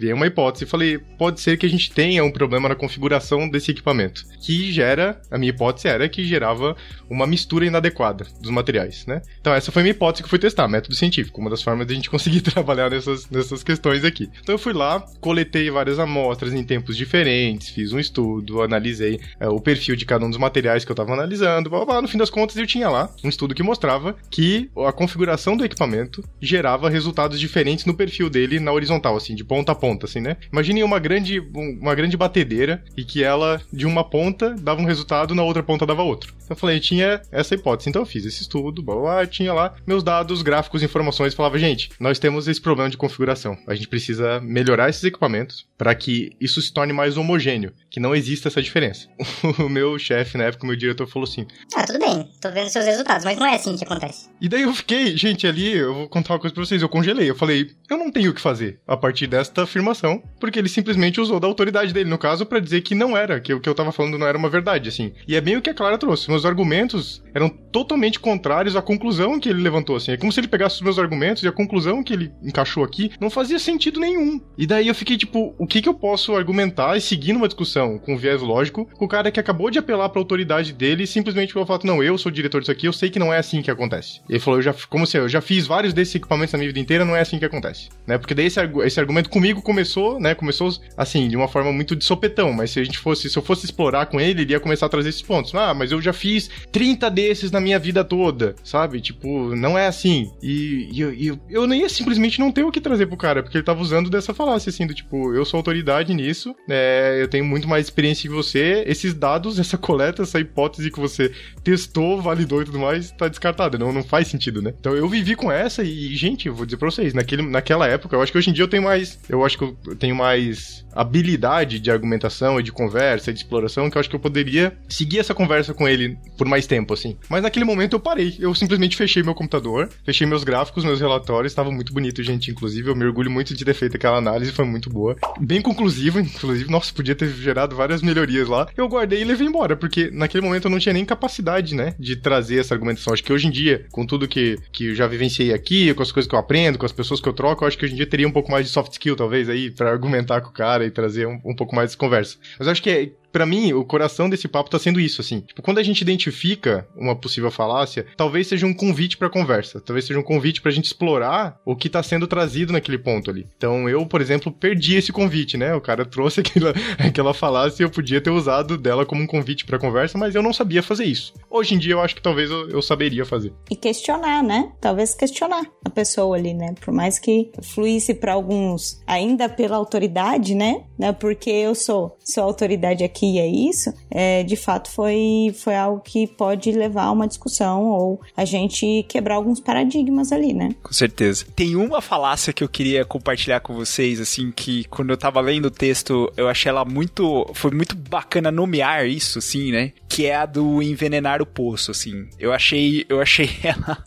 criei uma hipótese e falei, pode ser que a gente tenha um problema na configuração desse equipamento, que gera, a minha hipótese era que gerava uma mistura inadequada dos materiais, né? Então essa foi a minha hipótese que eu fui testar, método científico, uma das formas de a gente conseguir trabalhar nessas questões aqui. Então eu fui lá, coletei várias amostras em tempos diferentes, fiz um estudo, analisei o perfil de cada um dos materiais que eu estava analisando, blá, blá, blá. No fim das contas eu tinha lá um estudo que mostrava que a configuração do equipamento gerava resultados diferentes no perfil dele na horizontal, assim, de ponta a ponta, assim, né? Imagine uma grande batedeira e que ela, de uma ponta, dava um resultado, na outra ponta dava outro. Então eu falei, eu tinha essa hipótese, então eu fiz esse estudo, blá, blá, blá, tinha lá meus dados, gráficos, informações, falava, gente, nós temos esse problema de configuração, a gente precisa melhorar esses equipamentos para que isso se torne mais homogêneo, que não exista essa diferença. O meu chefe, na época, o meu diretor, falou assim, tudo bem, tô vendo seus resultados, mas não é assim que acontece. E daí eu fiquei, gente, ali, eu vou contar uma coisa pra vocês, eu congelei, eu falei, eu não tenho o que fazer a partir desta afirmação, porque ele simplesmente usou da autoridade dele, no caso, pra dizer que não era, que o que eu tava falando não era uma verdade, assim. E é bem o que a Clara trouxe, meus argumentos eram totalmente contrários à conclusão que ele levantou, assim. É como se ele pegasse os meus argumentos e a conclusão que ele encaixou aqui não fazia sentido nenhum. E daí eu fiquei tipo, o que eu posso argumentar e seguir numa discussão com viés lógico com o cara que acabou de apelar pra autoridade dele e simplesmente falou, não, eu sou o diretor disso aqui, eu sei que não é assim que acontece. Ele falou, eu já fiz vários desses equipamentos na minha vida inteira, não é assim que acontece, né? Porque daí esse argumento comigo começou, né? Começou assim, de uma forma muito de sopetão, mas se eu fosse explorar com ele ia começar a trazer esses pontos. Ah, mas eu já fiz 30 desses na minha vida toda, sabe? Tipo, não é assim. E eu nem ia simplesmente não ter o que trazer pro cara, porque ele tava usando dessa falácia, assim, do tipo, eu sou autoridade nisso, eu tenho muito mais experiência que você, esses dados, essa coleta, essa hipótese que você testou, validou e tudo mais, tá descartada, não faz sentido, né? Então eu vivi com essa e, gente, eu vou dizer pra vocês, naquela época, eu acho que hoje em dia eu tenho mais habilidade de argumentação e de conversa, de exploração, que eu acho que eu poderia seguir essa conversa com ele por mais tempo, assim. Mas naquele momento eu parei, eu simplesmente fechei meu computador, fechei meus gráficos, meus relatórios, estava muito bonito, gente, inclusive, eu me orgulho muito de ter feito aquela análise, foi muito boa, bem conclusiva, inclusive, nossa, podia ter gerado várias melhorias lá, eu guardei e levei embora, porque naquele momento eu não tinha nem capacidade, né, de trazer essa argumentação. Acho que hoje em dia, com tudo que eu já vivenciei aqui, com as coisas que eu aprendo, com as pessoas que eu troco, eu acho que hoje em dia teria um pouco mais de soft skill, talvez, aí, pra argumentar com o cara e trazer um pouco mais de conversa. Mas eu acho que pra mim, o coração desse papo tá sendo isso, assim. Tipo, quando a gente identifica uma possível falácia, talvez seja um convite pra conversa. Talvez seja um convite pra gente explorar o que tá sendo trazido naquele ponto ali. Então, eu, por exemplo, perdi esse convite, né? O cara trouxe aquela falácia e eu podia ter usado dela como um convite pra conversa, mas eu não sabia fazer isso. Hoje em dia, eu acho que talvez eu saberia fazer. E questionar, né? Talvez questionar a pessoa ali, né? Por mais que fluísse pra alguns ainda pela autoridade, né? Porque eu sou autoridade aqui e é isso, de fato foi algo que pode levar a uma discussão ou a gente quebrar alguns paradigmas ali, né? Com certeza. Tem uma falácia que eu queria compartilhar com vocês, assim, que quando eu tava lendo o texto, eu achei ela foi muito bacana nomear isso, assim, né? Que é a do envenenar o poço, assim. Eu achei ela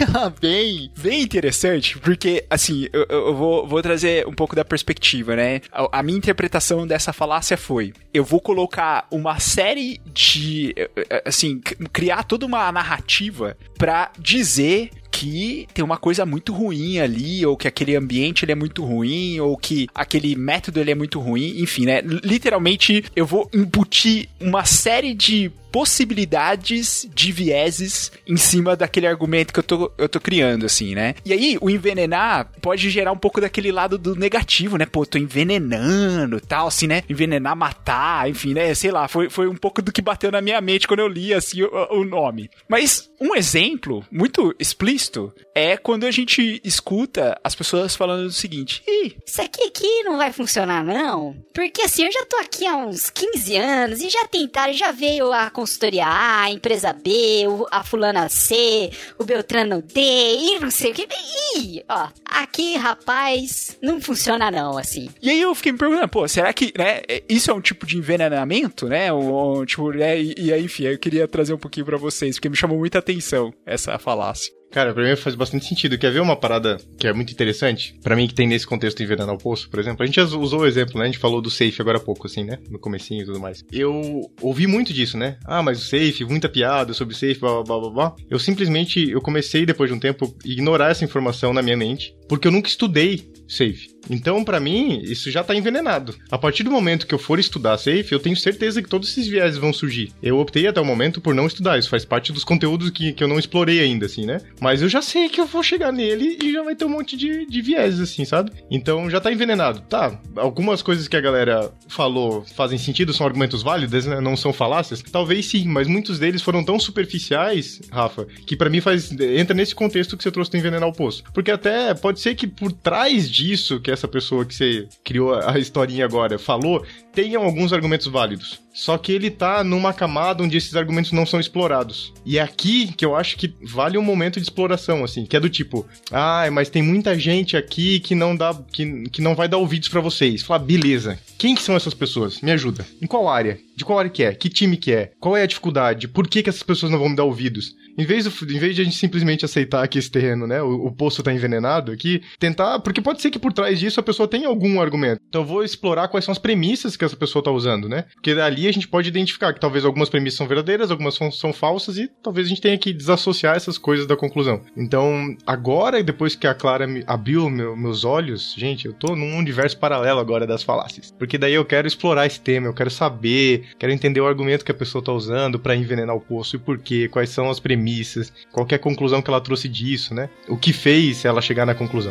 bem interessante, porque, assim, eu vou trazer um pouco da perspectiva, né? A minha interpretação dessa falácia foi, eu vou colocar uma série de, assim, criar toda uma narrativa pra dizer que tem uma coisa muito ruim ali, ou que aquele ambiente ele é muito ruim, ou que aquele método ele é muito ruim, enfim, né? Literalmente, eu vou embutir uma série de possibilidades de vieses em cima daquele argumento que eu tô criando, assim, né? E aí, o envenenar pode gerar um pouco daquele lado do negativo, né? Pô, tô envenenando, tal, assim, né? Envenenar, matar, enfim, né? Sei lá, foi um pouco do que bateu na minha mente quando eu li, assim, o nome. Mas um exemplo muito explícito é quando a gente escuta as pessoas falando o seguinte: isso aqui não vai funcionar, não. Porque, assim, eu já tô aqui há uns 15 anos e já tentaram, já veio a consultoria A, a empresa B, a fulana C, o Beltrano D, e não sei o que. Ó, aqui, rapaz, não funciona não, assim. E aí eu fiquei me perguntando, pô, será que, né, isso é um tipo de envenenamento, né? Tipo, né, e aí, enfim, eu queria trazer um pouquinho pra vocês, porque me chamou muita atenção essa falácia. Cara, pra mim faz bastante sentido. Quer ver uma parada que é muito interessante? Pra mim, que tem nesse contexto de envenenar o poço, por exemplo. A gente já usou o exemplo, né? A gente falou do safe agora há pouco, assim, né? No comecinho e tudo mais. Eu ouvi muito disso, né? Ah, mas o safe, muita piada sobre o safe, blá, blá, blá, blá. Eu simplesmente, eu comecei, depois de um tempo, a ignorar essa informação na minha mente porque eu nunca estudei safe. Então, pra mim, isso já tá envenenado. A partir do momento que eu for estudar safe, eu tenho certeza que todos esses vieses vão surgir. Eu optei até o momento por não estudar, isso faz parte dos conteúdos que eu não explorei ainda, assim, né? Mas eu já sei que eu vou chegar nele e já vai ter um monte de vieses, assim, sabe? Então, já tá envenenado. Tá, algumas coisas que a galera falou fazem sentido, são argumentos válidos, né? Não são falácias? Talvez sim, mas muitos deles foram tão superficiais, Rafa, que pra mim entra nesse contexto que você trouxe do envenenar o poço. Porque até pode ser que por trás disso, que essa pessoa que você criou a historinha agora falou, tenham alguns argumentos válidos. Só que ele tá numa camada onde esses argumentos não são explorados. E é aqui que eu acho que vale um momento de exploração, assim, que é do tipo, mas tem muita gente aqui que não dá, que não vai dar ouvidos pra vocês. Fala, beleza, quem que são essas pessoas? Me ajuda. Em qual área? De qual área que é? Que time que é? Qual é a dificuldade? Por que essas pessoas não vão me dar ouvidos? Em vez de a gente simplesmente aceitar que esse terreno, né, o poço tá envenenado aqui, tentar, porque pode ser que por trás disso a pessoa tenha algum argumento. Então eu vou explorar quais são as premissas que essa pessoa tá usando, né? Porque dali a gente pode identificar que talvez algumas premissas são verdadeiras, algumas são falsas e talvez a gente tenha que desassociar essas coisas da conclusão. Então, agora, depois que a Clara abriu meus olhos, gente, eu tô num universo paralelo agora das falácias. Porque daí eu quero explorar esse tema, eu quero saber, quero entender o argumento que a pessoa tá usando pra envenenar o poço e por quê, quais são as premissas, qual que é a conclusão que ela trouxe disso, né? O que fez ela chegar na conclusão.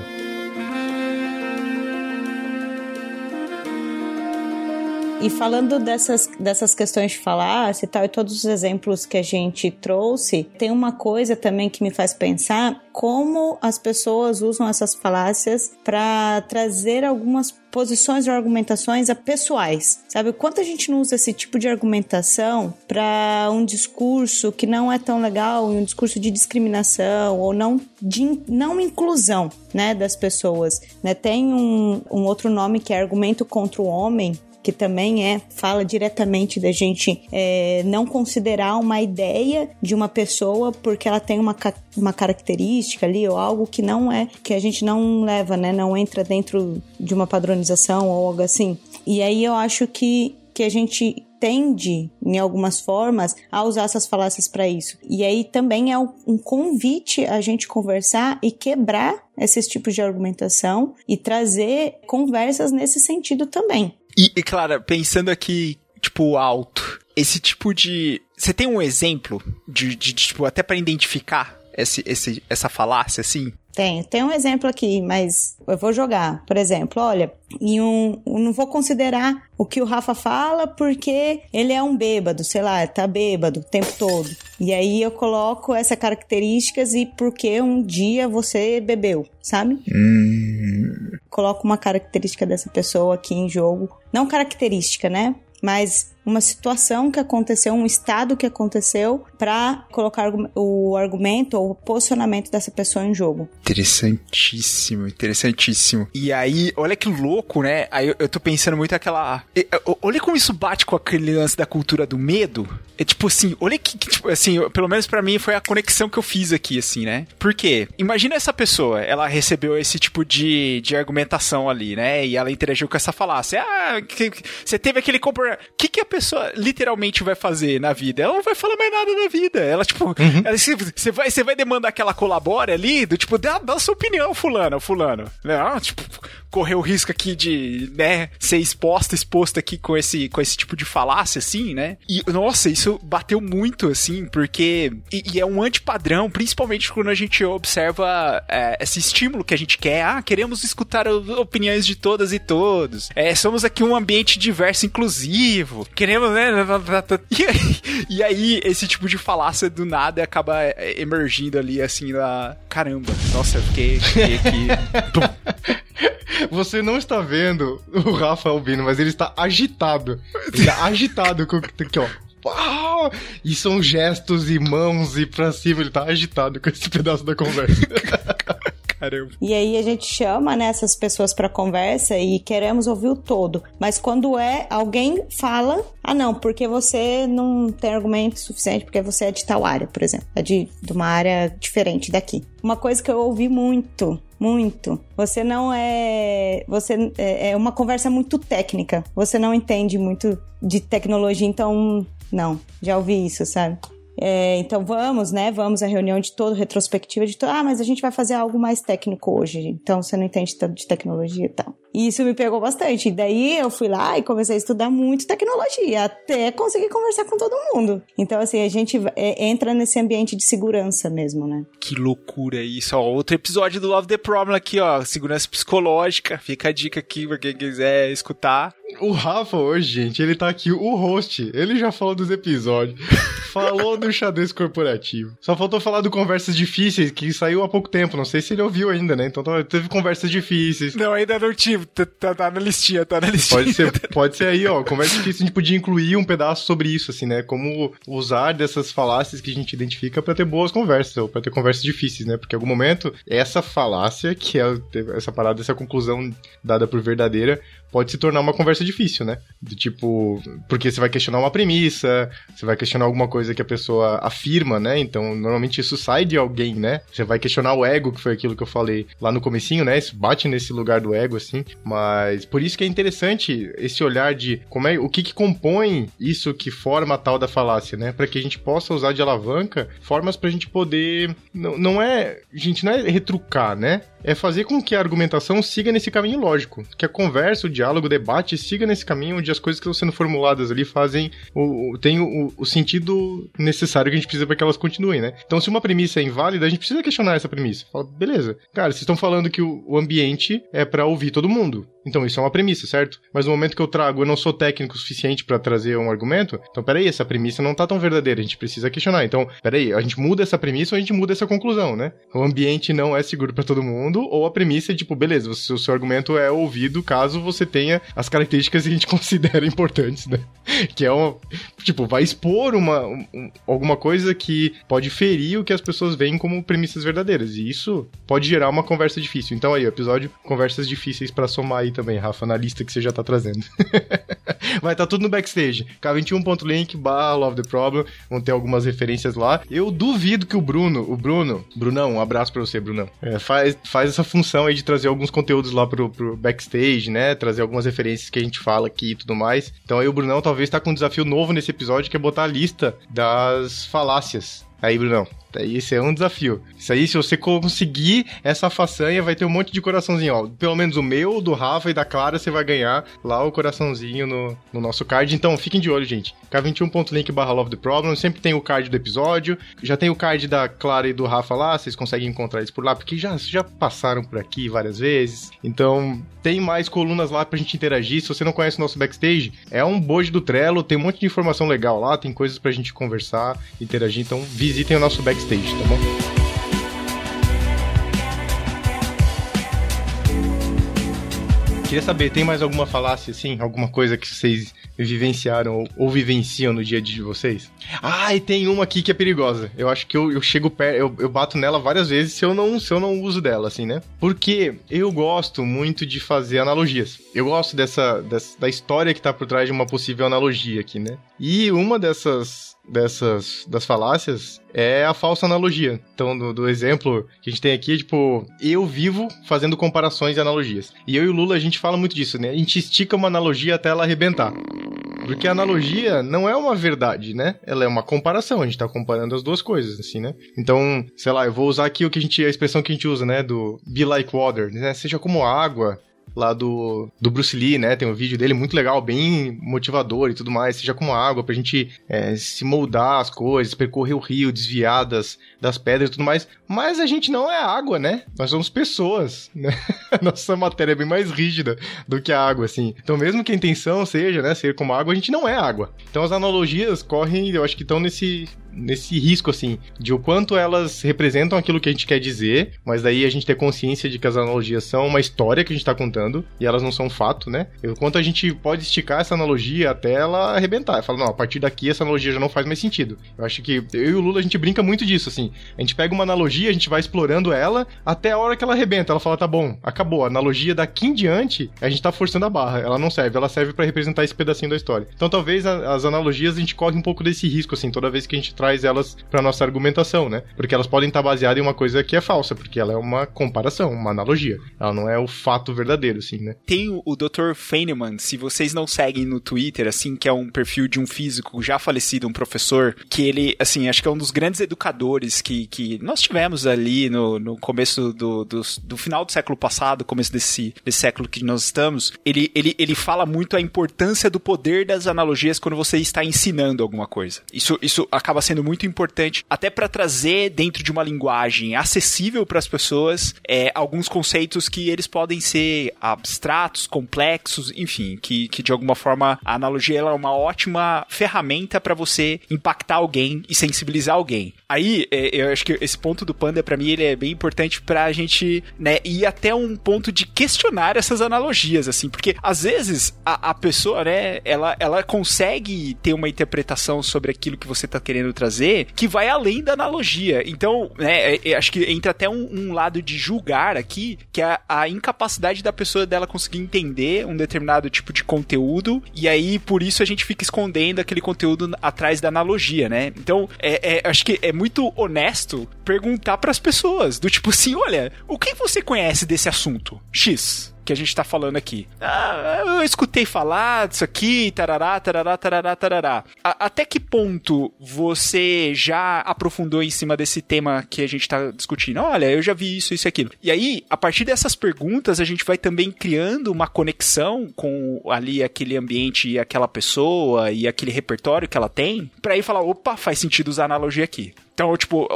E falando dessas questões de falácia e tal, e todos os exemplos que a gente trouxe, tem uma coisa também que me faz pensar como as pessoas usam essas falácias para trazer algumas posições ou argumentações pessoais, sabe? Quanto a gente não usa esse tipo de argumentação para um discurso que não é tão legal, um discurso de discriminação ou não de não inclusão, né, das pessoas, né? Tem um outro nome que é argumento contra o homem, que também fala diretamente da gente não considerar uma ideia de uma pessoa porque ela tem uma característica ali ou algo que não que a gente não leva, né? Não entra dentro de uma padronização ou algo assim. E aí eu acho que a gente tende, em algumas formas, a usar essas falácias para isso. E aí também é um convite a gente conversar e quebrar esses tipos de argumentação e trazer conversas nesse sentido também. E Clara, pensando aqui, tipo, alto, esse tipo de... Você tem um exemplo de tipo, até para identificar essa falácia, assim? Tem um exemplo aqui, mas eu vou jogar. Por exemplo, olha, eu não vou considerar o que o Rafa fala porque ele é um bêbado, sei lá, tá bêbado o tempo todo. E aí eu coloco essas características e porque um dia você bebeu, sabe? Coloco uma característica dessa pessoa aqui em jogo. Não característica, né? Mas uma situação que aconteceu, um estado que aconteceu para colocar o argumento ou o posicionamento dessa pessoa em jogo. Interessantíssimo, interessantíssimo. E aí, olha que louco, né? Aí eu tô pensando muito aquela... Olha como isso bate com aquele lance da cultura do medo. É tipo assim, olha que tipo assim, pelo menos pra mim foi a conexão que eu fiz aqui, assim, né? Por quê? Imagina essa pessoa, ela recebeu esse tipo de argumentação ali, né? E ela interagiu com essa falácia. Você teve aquele comportamento. O que a pessoa literalmente vai fazer na vida? Ela não vai falar mais nada na vida. Ela, tipo, você vai demandar que ela colabore ali, do tipo, dá a sua opinião, fulano. Não, tipo, correr o risco aqui de, né, ser exposto aqui com esse tipo de falácia, assim, né? E, nossa, isso bateu muito, assim, porque... E é um antipadrão, principalmente quando a gente observa esse estímulo que a gente quer. Queremos escutar as opiniões de todas e todos. Somos aqui um ambiente diverso e inclusivo. Queremos, né? E aí, esse tipo de falácia do nada acaba emergindo ali, assim, lá. Caramba, nossa, eu fiquei aqui... Você não está vendo o Rafa Albino, mas ele está agitado. Ele está agitado com aqui, ó. Uau! E são gestos e mãos e pra cima. Ele tá agitado com esse pedaço da conversa. Caramba. E aí a gente chama, né, essas pessoas pra conversa e queremos ouvir o todo. Mas quando alguém fala, não, porque você não tem argumento suficiente, porque você é de tal área, por exemplo. É de uma área diferente daqui. Uma coisa que eu ouvi muito. Você não é uma conversa muito técnica. Você não entende muito de tecnologia, então, não. Já ouvi isso, sabe? Então vamos à reunião de todo, retrospectiva de todo, mas a gente vai fazer algo mais técnico hoje, então você não entende tanto de tecnologia e tal. E isso me pegou bastante, daí eu fui lá e comecei a estudar muito tecnologia, até conseguir conversar com todo mundo. Então assim, a gente entra nesse ambiente de segurança mesmo, né? Que loucura isso, ó, outro episódio do Love the Problem aqui, ó, segurança psicológica, fica a dica aqui pra quem quiser escutar. O Rafa hoje, gente, ele tá aqui, o host, ele já falou dos episódios, falou do xadrez corporativo, só faltou falar do Conversas Difíceis, que saiu há pouco tempo, não sei se ele ouviu ainda, né, então teve Conversas Difíceis. Não, ainda não tive, tá na listinha, Pode ser aí, ó, Conversas Difíceis, a gente podia incluir um pedaço sobre isso, assim, né, como usar dessas falácias que a gente identifica pra ter boas conversas, ou pra ter conversas difíceis, né, porque em algum momento, essa falácia, que é essa parada, essa conclusão dada por verdadeira, pode se tornar uma conversa difícil, né? Do tipo, porque você vai questionar uma premissa, você vai questionar alguma coisa que a pessoa afirma, né? Então, normalmente isso sai de alguém, né? Você vai questionar o ego, que foi aquilo que eu falei lá no comecinho, né? Isso bate nesse lugar do ego, assim. Mas por isso que é interessante esse olhar de o que compõe isso que forma a tal da falácia, né? Para que a gente possa usar de alavanca formas pra gente poder... Não é retrucar, né? É fazer com que a argumentação siga nesse caminho lógico. Que a conversa, o diálogo, o debate siga nesse caminho onde as coisas que estão sendo formuladas ali tem o sentido necessário que a gente precisa para que elas continuem, né? Então, se uma premissa é inválida, a gente precisa questionar essa premissa. Fala, beleza. Cara, vocês estão falando que o ambiente é para ouvir todo mundo. Então, isso é uma premissa, certo? Mas no momento que eu não sou técnico o suficiente para trazer um argumento, então, peraí, essa premissa não tá tão verdadeira, a gente precisa questionar. Então, peraí, a gente muda essa premissa ou a gente muda essa conclusão, né? O ambiente não é seguro para todo mundo, ou a premissa é tipo, beleza, o seu argumento é ouvido caso você tenha as características que a gente considera importantes, né? Que é vai expor alguma coisa que pode ferir o que as pessoas veem como premissas verdadeiras, e isso pode gerar uma conversa difícil. Então aí, o episódio Conversas Difíceis pra somar aí também, Rafa, na lista que você já tá trazendo. Vai estar tudo no backstage, k21.link/Love the Problem, vão ter algumas referências lá. Eu duvido que o Brunão, um abraço pra você, Brunão, faz essa função aí de trazer alguns conteúdos lá pro backstage, né, trazer algumas referências que a gente fala aqui e tudo mais. Então aí o Brunão talvez tá com um desafio novo nesse episódio, que é botar a lista das falácias. Aí, Brunão, isso é um desafio. Isso aí, se você conseguir essa façanha, vai ter um monte de coraçãozinho, ó. Pelo menos o meu, do Rafa e da Clara, você vai ganhar lá o coraçãozinho no nosso card. Então, fiquem de olho, gente. k21.link/Love the Problem. Sempre tem o card do episódio. Já tem o card da Clara e do Rafa lá. Vocês conseguem encontrar eles por lá, porque já passaram por aqui várias vezes. Então, tem mais colunas lá pra gente interagir. Se você não conhece o nosso backstage, é um bojo do Trello. Tem um monte de informação legal lá. Tem coisas pra gente conversar, interagir. Então, visitem o nosso backstage, tá bom? Queria saber, tem mais alguma falácia, assim? Alguma coisa que vocês vivenciaram ou vivenciam no dia a dia de vocês? E tem uma aqui que é perigosa. Eu acho que eu chego perto, eu bato nela várias vezes se eu não uso dela, assim, né? Porque eu gosto muito de fazer analogias. Eu gosto da história que tá por trás de uma possível analogia aqui, né? E uma das falácias é a falsa analogia. Então, do exemplo que a gente tem aqui, tipo, eu vivo fazendo comparações e analogias. E eu e o Lula, a gente fala muito disso, né? A gente estica uma analogia até ela arrebentar. Porque a analogia não é uma verdade, né? Ela é uma comparação, a gente tá comparando as duas coisas, assim, né? Então, sei lá, eu vou usar aqui a expressão que a gente usa, né? Do be like water, né? Seja como água, lá do Bruce Lee, né? Tem um vídeo dele muito legal, bem motivador e tudo mais. Seja como água, pra gente se moldar as coisas, percorrer o rio, desviar das pedras e tudo mais. Mas a gente não é água, né? Nós somos pessoas, né? Nossa matéria é bem mais rígida do que a água, assim. Então, mesmo que a intenção seja, né, ser como água, a gente não é água. Então, as analogias correm, eu acho que estão nesse risco, assim, de o quanto elas representam aquilo que a gente quer dizer, mas daí a gente ter consciência de que as analogias são uma história que a gente tá contando, e elas não são um fato, né? E o quanto a gente pode esticar essa analogia até ela arrebentar. Fala, não, a partir daqui essa analogia já não faz mais sentido. Eu acho que eu e o Lula, a gente brinca muito disso, assim. A gente pega uma analogia, a gente vai explorando ela até a hora que ela arrebenta. Ela fala, tá bom, acabou. A analogia daqui em diante, a gente tá forçando a barra. Ela não serve, ela serve pra representar esse pedacinho da história. Então, talvez as analogias, a gente corre um pouco desse risco, assim, toda vez que a gente traz elas pra nossa argumentação, né? Porque elas podem estar baseadas em uma coisa que é falsa, porque ela é uma comparação, uma analogia. Ela não é o fato verdadeiro, assim, né? Tem o Dr. Feynman, se vocês não seguem no Twitter, assim, que é um perfil de um físico já falecido, um professor, que ele, assim, acho que é um dos grandes educadores que nós tivemos ali no começo do final do século passado, começo desse século que nós estamos. Ele fala muito a importância do poder das analogias quando você está ensinando alguma coisa. Isso acaba sendo muito importante, até para trazer dentro de uma linguagem acessível para as pessoas alguns conceitos que eles podem ser abstratos, complexos, enfim, que de alguma forma a analogia ela é uma ótima ferramenta para você impactar alguém e sensibilizar alguém. Aí, eu acho que esse ponto do Panda, para mim, ele é bem importante pra gente, né, ir até um ponto de questionar essas analogias, assim, porque às vezes a pessoa, né, ela consegue ter uma interpretação sobre aquilo que você tá querendo trazer que vai além da analogia. Então, né, acho que entra até um lado de julgar aqui, que é a incapacidade da pessoa dela conseguir entender um determinado tipo de conteúdo, e aí por isso a gente fica escondendo aquele conteúdo atrás da analogia, né? Então, acho que é muito honesto perguntar pras pessoas, do tipo assim, olha, o que você conhece desse assunto? X. Que a gente tá falando aqui. Eu escutei falar disso aqui, tarará, tarará, tarará, tarará. Até que ponto você já aprofundou em cima desse tema que a gente tá discutindo? Olha, eu já vi isso e aquilo. E aí, a partir dessas perguntas, a gente vai também criando uma conexão com ali aquele ambiente e aquela pessoa e aquele repertório que ela tem, pra aí falar, opa, faz sentido usar analogia aqui. Então, tipo,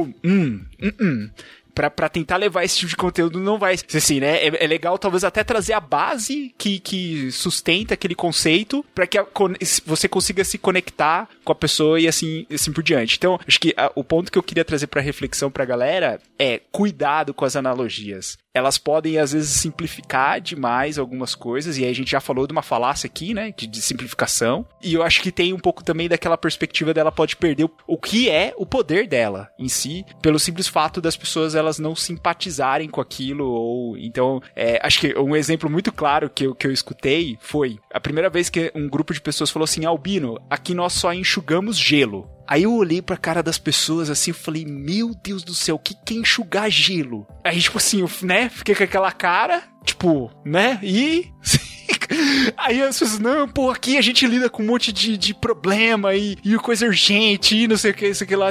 pra tentar levar esse tipo de conteúdo não vai ser assim, né? É legal talvez até trazer a base que sustenta aquele conceito pra que você consiga se conectar com a pessoa e assim por diante. Então, acho que o ponto que eu queria trazer pra reflexão pra galera é cuidado com as analogias. Elas podem, às vezes, simplificar demais algumas coisas, e aí a gente já falou de uma falácia aqui, né, de simplificação, e eu acho que tem um pouco também daquela perspectiva dela pode perder o que é o poder dela em si, pelo simples fato das pessoas elas não simpatizarem com aquilo, ou então, acho que um exemplo muito claro que eu escutei foi a primeira vez que um grupo de pessoas falou assim, Albino, aqui nós só enxugamos gelo. Aí eu olhei pra cara das pessoas assim e falei, meu Deus do céu, o que é enxugar gelo? Aí, tipo assim, né, fiquei com aquela cara, tipo, né, e... Aí as pessoas, não, pô, aqui a gente lida com um monte de problema e coisa urgente e não sei o que, isso aqui lá.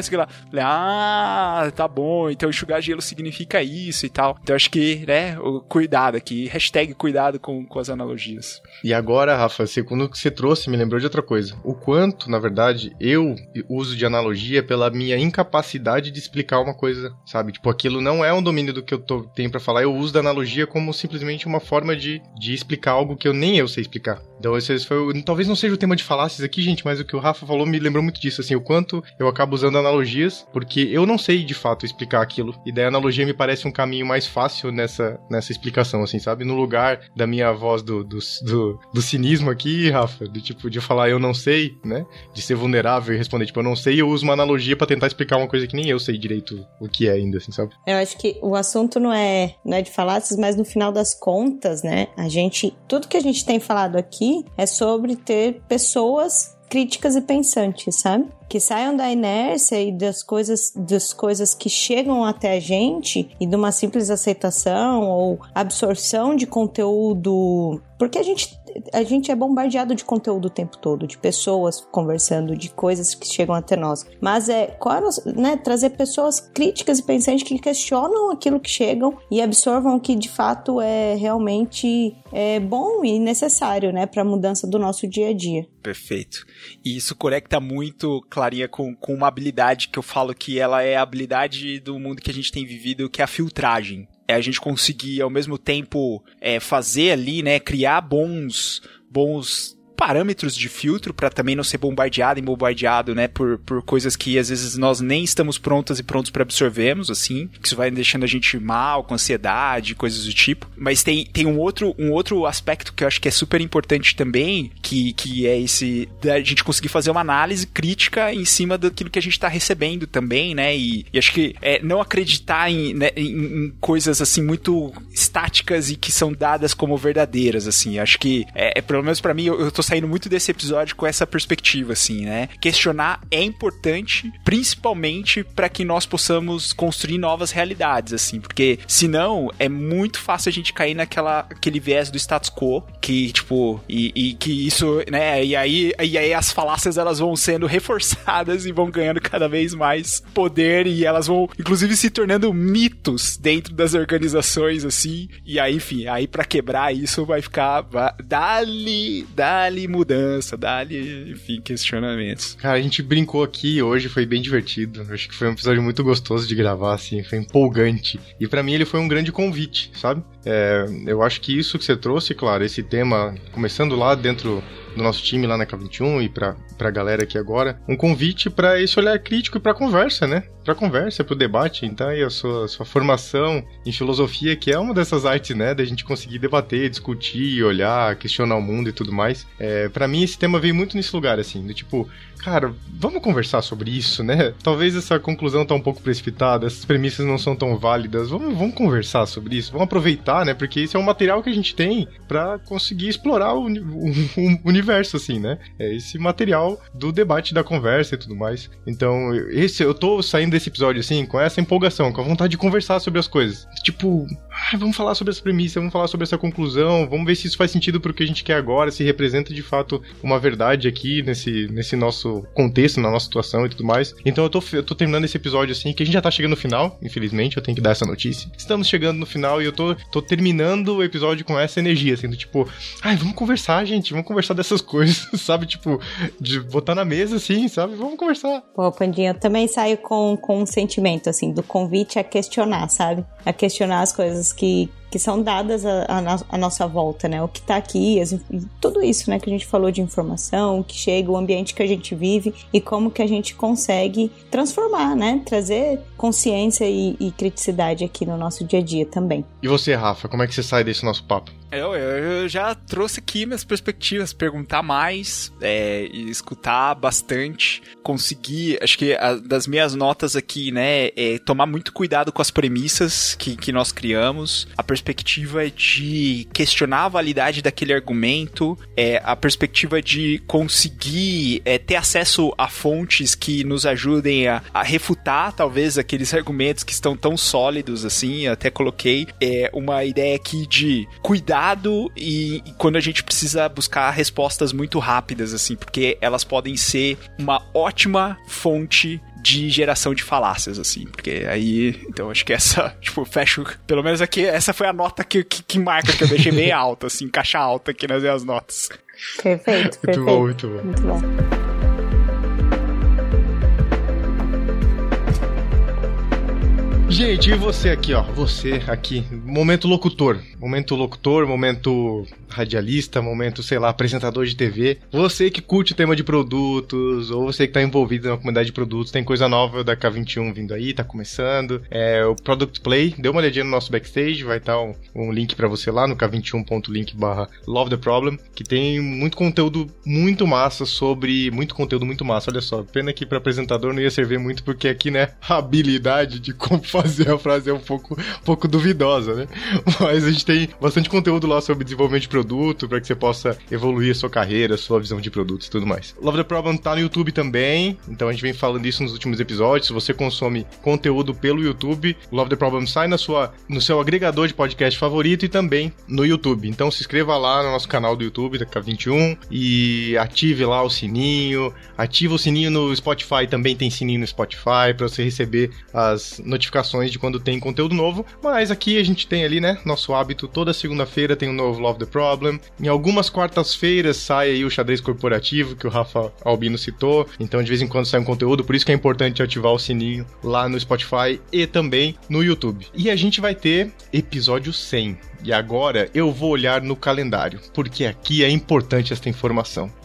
Falei, tá bom, então enxugar gelo significa isso e tal. Então acho que, né, o cuidado aqui, #cuidado com as analogias. E agora, Rafa, segundo que você trouxe, me lembrou de outra coisa. O quanto, na verdade, eu uso de analogia pela minha incapacidade de explicar uma coisa, sabe? Tipo, aquilo não é um domínio do que eu tenho pra falar, eu uso da analogia como simplesmente uma forma de explicar algo que nem eu sei explicar. Então esse foi, talvez não seja o tema de falácias aqui, gente, mas o que o Rafa falou me lembrou muito disso, assim, o quanto eu acabo usando analogias, porque eu não sei de fato explicar aquilo, e daí a analogia me parece um caminho mais fácil nessa explicação, assim, sabe? No lugar da minha voz do cinismo aqui, Rafa, do tipo, de falar eu não sei, né? De ser vulnerável e responder, tipo, eu não sei, eu uso uma analogia pra tentar explicar uma coisa que nem eu sei direito o que é ainda, assim, sabe? Eu acho que o assunto não é de falácias, mas no final das contas, né, tudo que a gente tem falado aqui é sobre ter pessoas críticas e pensantes, sabe? Que saiam da inércia e das coisas que chegam até a gente e de uma simples aceitação ou absorção de conteúdo, porque a gente é bombardeado de conteúdo o tempo todo, de pessoas conversando, de coisas que chegam até nós, mas trazer pessoas críticas e pensantes que questionam aquilo que chegam e absorvam o que de fato é realmente bom e necessário, né, para a mudança do nosso dia a dia. Perfeito. E isso conecta muito, Clarinha, com uma habilidade que eu falo que ela é a habilidade do mundo que a gente tem vivido, que é a filtragem. É a gente conseguir, ao mesmo tempo, fazer ali, né, criar bons parâmetros de filtro para também não ser bombardeado, né, por coisas que às vezes nós nem estamos prontos para absorvermos, assim, que isso vai deixando a gente mal, com ansiedade, coisas do tipo. Mas tem um outro aspecto que eu acho que é super importante também, que é esse da gente conseguir fazer uma análise crítica em cima daquilo que a gente está recebendo também, né, e acho que não acreditar em coisas assim muito estáticas e que são dadas como verdadeiras, assim. Acho que pelo menos para mim eu tô saindo muito desse episódio com essa perspectiva, assim, né? Questionar é importante, principalmente para que nós possamos construir novas realidades, assim, porque senão é muito fácil a gente cair naquele viés do status quo, que, tipo, e que isso, né, e aí as falácias, elas vão sendo reforçadas e vão ganhando cada vez mais poder, e elas vão, inclusive, se tornando mitos dentro das organizações, assim, e aí, enfim, aí pra quebrar isso vai ficar, dá-lhe mudança, dá-lhe, enfim, questionamentos. Cara, a gente brincou aqui hoje, foi bem divertido, acho que foi um episódio muito gostoso de gravar, assim, foi empolgante, e pra mim ele foi um grande convite, sabe? Eu acho que isso que você trouxe, claro, esse tema, começando lá dentro do nosso time lá na K21 e pra galera aqui agora, um convite pra esse olhar crítico e pra conversa, né? Pra conversa, pro debate. Então aí a sua formação em filosofia, que é uma dessas artes, né? Da gente conseguir debater, discutir, olhar, questionar o mundo e tudo mais. Pra mim esse tema veio muito nesse lugar, assim, do tipo, cara, vamos conversar sobre isso, né? Talvez essa conclusão tá um pouco precipitada, essas premissas não são tão válidas, vamos conversar sobre isso, vamos aproveitar, né? Porque esse é um material que a gente tem pra conseguir explorar o universo, assim, né? É esse material do debate, da conversa e tudo mais. Então, eu tô saindo desse episódio, assim, com essa empolgação, com a vontade de conversar sobre as coisas. Tipo, vamos falar sobre essa premissa, vamos falar sobre essa conclusão, vamos ver se isso faz sentido pro que a gente quer agora, se representa de fato uma verdade aqui nesse nosso contexto, na nossa situação e tudo mais. Então eu tô terminando esse episódio, assim, que a gente já tá chegando no final, infelizmente, eu tenho que dar essa notícia. Estamos chegando no final e eu tô terminando o episódio com essa energia, assim, do tipo, vamos conversar, gente, vamos conversar dessas coisas, sabe? Tipo, de botar na mesa, assim, sabe? Vamos conversar. Pô, Pandinha, eu também saio com um sentimento, assim, do convite a questionar, sabe? A questionar as coisas que são dadas à nossa volta, né? O que tá aqui, tudo isso, né? Que a gente falou de informação, que chega, o ambiente que a gente vive e como que a gente consegue transformar, né? Trazer consciência e criticidade aqui no nosso dia a dia também. E você, Rafa, como é que você sai desse nosso papo? Eu já trouxe aqui minhas perspectivas, perguntar mais, e escutar bastante, conseguir, acho que das minhas notas aqui, né, tomar muito cuidado com as premissas que nós criamos, a perspectiva de questionar a validade daquele argumento, a perspectiva de conseguir ter acesso a fontes que nos ajudem a refutar, talvez, aqueles argumentos que estão tão sólidos, assim, até coloquei uma ideia aqui de cuidado e quando a gente precisa buscar respostas muito rápidas, assim, porque elas podem ser uma ótima fonte de geração de falácias, assim, porque aí, então acho que essa, tipo, fecho, pelo menos aqui, essa foi a nota que marca, que eu deixei bem alta, assim, caixa alta aqui nas minhas notas. Perfeito. Muito bom, muito bom. Muito bom. Gente, e você aqui, ó, você aqui, momento locutor, momento radialista, momento, sei lá, apresentador de TV, você que curte o tema de produtos, ou você que tá envolvido na comunidade de produtos, tem coisa nova da K21 vindo aí, tá começando, o Product Play, dê uma olhadinha no nosso backstage, vai estar um link pra você lá no k21.link/LoveTheProblem, que tem muito conteúdo muito massa olha só, pena que pra apresentador não ia servir muito, porque aqui, né, a habilidade de como fazer a frase é um pouco duvidosa, né? Mas a gente tem bastante conteúdo lá sobre desenvolvimento de produto, para que você possa evoluir a sua carreira, a sua visão de produtos e tudo mais. Love the Problem tá no YouTube também, então a gente vem falando isso nos últimos episódios. Se você consome conteúdo pelo YouTube, Love the Problem sai no seu agregador de podcast favorito e também no YouTube. Então se inscreva lá no nosso canal do YouTube da K21 e ative lá o sininho, ativa o sininho no Spotify, também tem sininho no Spotify para você receber as notificações de quando tem conteúdo novo, mas aqui a gente tem ali, né, nosso hábito, toda segunda-feira tem um novo Love the Problem, em algumas quartas-feiras sai aí o xadrez corporativo, que o Rafa Albino citou, então de vez em quando sai um conteúdo, por isso que é importante ativar o sininho lá no Spotify e também no YouTube. E a gente vai ter episódio 100, e agora eu vou olhar no calendário, porque aqui é importante esta informação.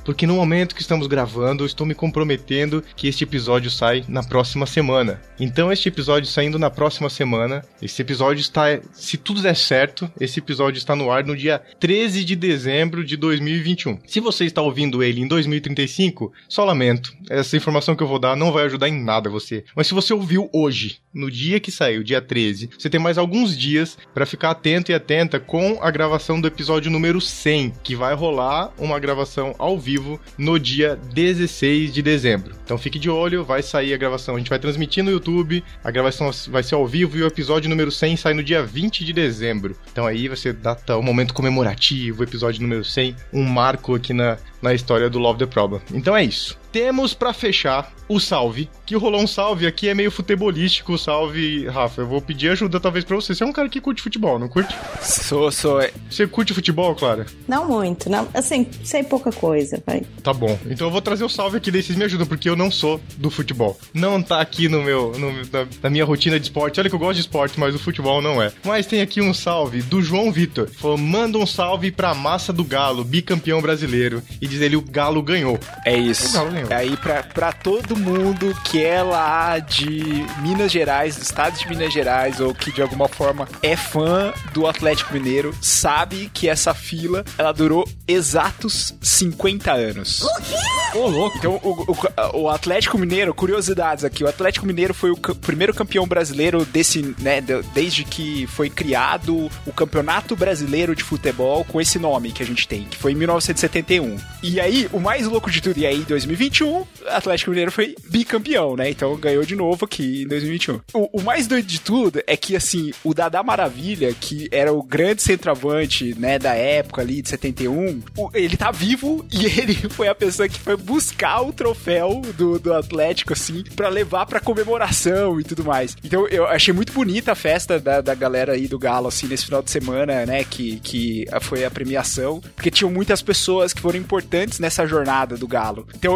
porque no momento que estamos gravando, eu estou me comprometendo que este episódio sai na próxima semana. Então, este episódio saindo na próxima semana, esse episódio está, se tudo der certo, esse episódio está no ar no dia 13 de dezembro de 2021. Se você está ouvindo ele em 2035, só lamento. Essa informação que eu vou dar não vai ajudar em nada você. Mas se você ouviu hoje, no dia que saiu, dia 13, você tem mais alguns dias para ficar atento e atenta com a gravação do episódio número 100, que vai rolar uma gravação ao vivo no dia 16 de dezembro. Então fique de olho, vai sair a gravação. A gente vai transmitir no YouTube, a gravação vai ser ao vivo e o episódio número 100 sai no dia 20 de dezembro. Então aí você data um momento comemorativo, o episódio número 100, um marco aqui na história do Love the Problem. Então é isso. Temos pra fechar o salve, que rolou um salve aqui, é meio futebolístico o salve, Rafa, eu vou pedir ajuda talvez pra você. Você é um cara que curte futebol, não curte? Sou. Você curte futebol, Clara? Não muito, não, assim, sei pouca coisa, vai. Tá bom, então eu vou trazer o salve aqui, daí vocês me ajudam, porque eu não sou do futebol. Não tá aqui na minha rotina de esporte. Olha que eu gosto de esporte, mas o futebol não é. Mas tem aqui um salve do João Vitor. Falou, manda um salve pra massa do Galo, bicampeão brasileiro. E diz ele, o Galo ganhou. É isso. O Galo ganhou. Aí pra todo mundo que é lá de Minas Gerais, do estado de Minas Gerais, ou que de alguma forma é fã do Atlético Mineiro, sabe que essa fila, ela durou exatos 50 anos. O quê? Ô, louco. Então, o Atlético Mineiro, curiosidades aqui, o Atlético Mineiro foi o primeiro campeão brasileiro desse, né, desde que foi criado o Campeonato Brasileiro de Futebol com esse nome que a gente tem, que foi em 1971. E aí, o mais louco de tudo, e aí em 2021, o Atlético Mineiro foi bicampeão, né? Então ganhou de novo aqui em 2021. O mais doido de tudo é que, assim, o Dadá Maravilha, que era o grande centroavante, né, da época ali de 71, ele tá vivo e ele foi a pessoa que foi buscar o troféu do Atlético, assim, pra levar pra comemoração e tudo mais. Então eu achei muito bonita a festa da galera aí do Galo, assim, nesse final de semana, né, que foi a premiação, porque tinham muitas pessoas que foram importantes nessa jornada do Galo. Então,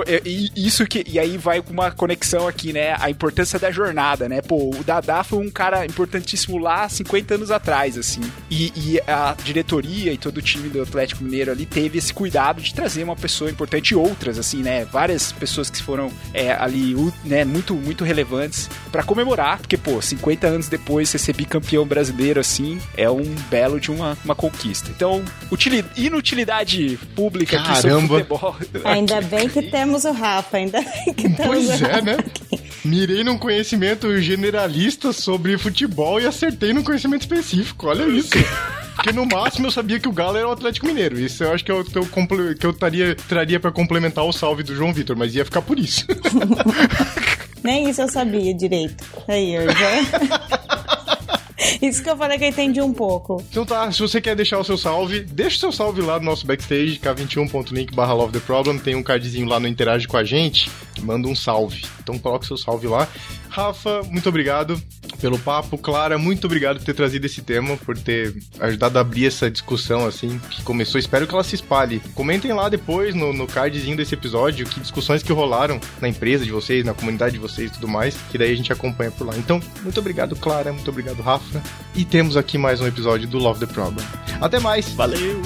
e aí vai com uma conexão aqui, né, a importância da jornada, né, pô, o Dadá foi um cara importantíssimo lá 50 anos atrás, assim, e a diretoria e todo o time do Atlético Mineiro ali teve esse cuidado de trazer uma pessoa importante e outras, assim, né, várias pessoas que foram ali, né, muito, muito relevantes pra comemorar, porque, pô, 50 anos depois você ser bicampeão brasileiro, assim, é um belo de uma conquista. Então, inutilidade pública aqui sobre futebol. Ainda bem que temos o Rafa, ainda bem que temos pois o Rafa, né? aqui. Mirei num conhecimento generalista sobre futebol e acertei num conhecimento específico, olha isso. Porque no máximo eu sabia que o Galo era o Atlético Mineiro. Isso eu acho que eu traria pra complementar o salve do João Vitor, mas ia ficar por isso. Nem isso eu sabia direito. Aí, eu já... Isso que eu falei que eu entendi um pouco. Então tá, se você quer deixar o seu salve, deixa o seu salve lá no nosso backstage, k21.link/lovetheproblem, tem um cardzinho lá no Interage com a gente, manda um salve. Então coloca o seu salve lá. Rafa, muito obrigado pelo papo. Clara, muito obrigado por ter trazido esse tema, por ter ajudado a abrir essa discussão, assim, que começou. Espero que ela se espalhe. Comentem lá depois, no cardzinho desse episódio, que discussões que rolaram na empresa de vocês, na comunidade de vocês e tudo mais, que daí a gente acompanha por lá. Então, muito obrigado, Clara, muito obrigado, Rafa. E temos aqui mais um episódio do Love the Problem. Até mais! Valeu!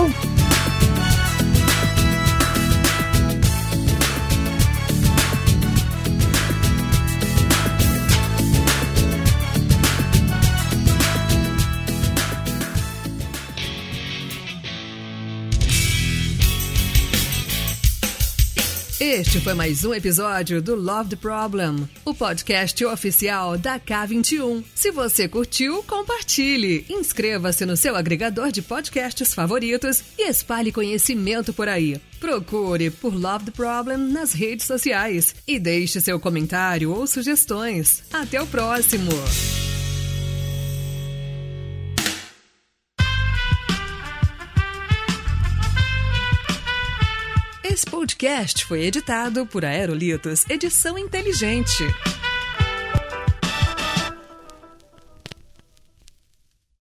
Este foi mais um episódio do Love the Problem, o podcast oficial da K21. Se você curtiu, compartilhe, inscreva-se no seu agregador de podcasts favoritos e espalhe conhecimento por aí. Procure por Love the Problem nas redes sociais e deixe seu comentário ou sugestões. Até o próximo! Esse podcast foi editado por Aerolitos Edição Inteligente.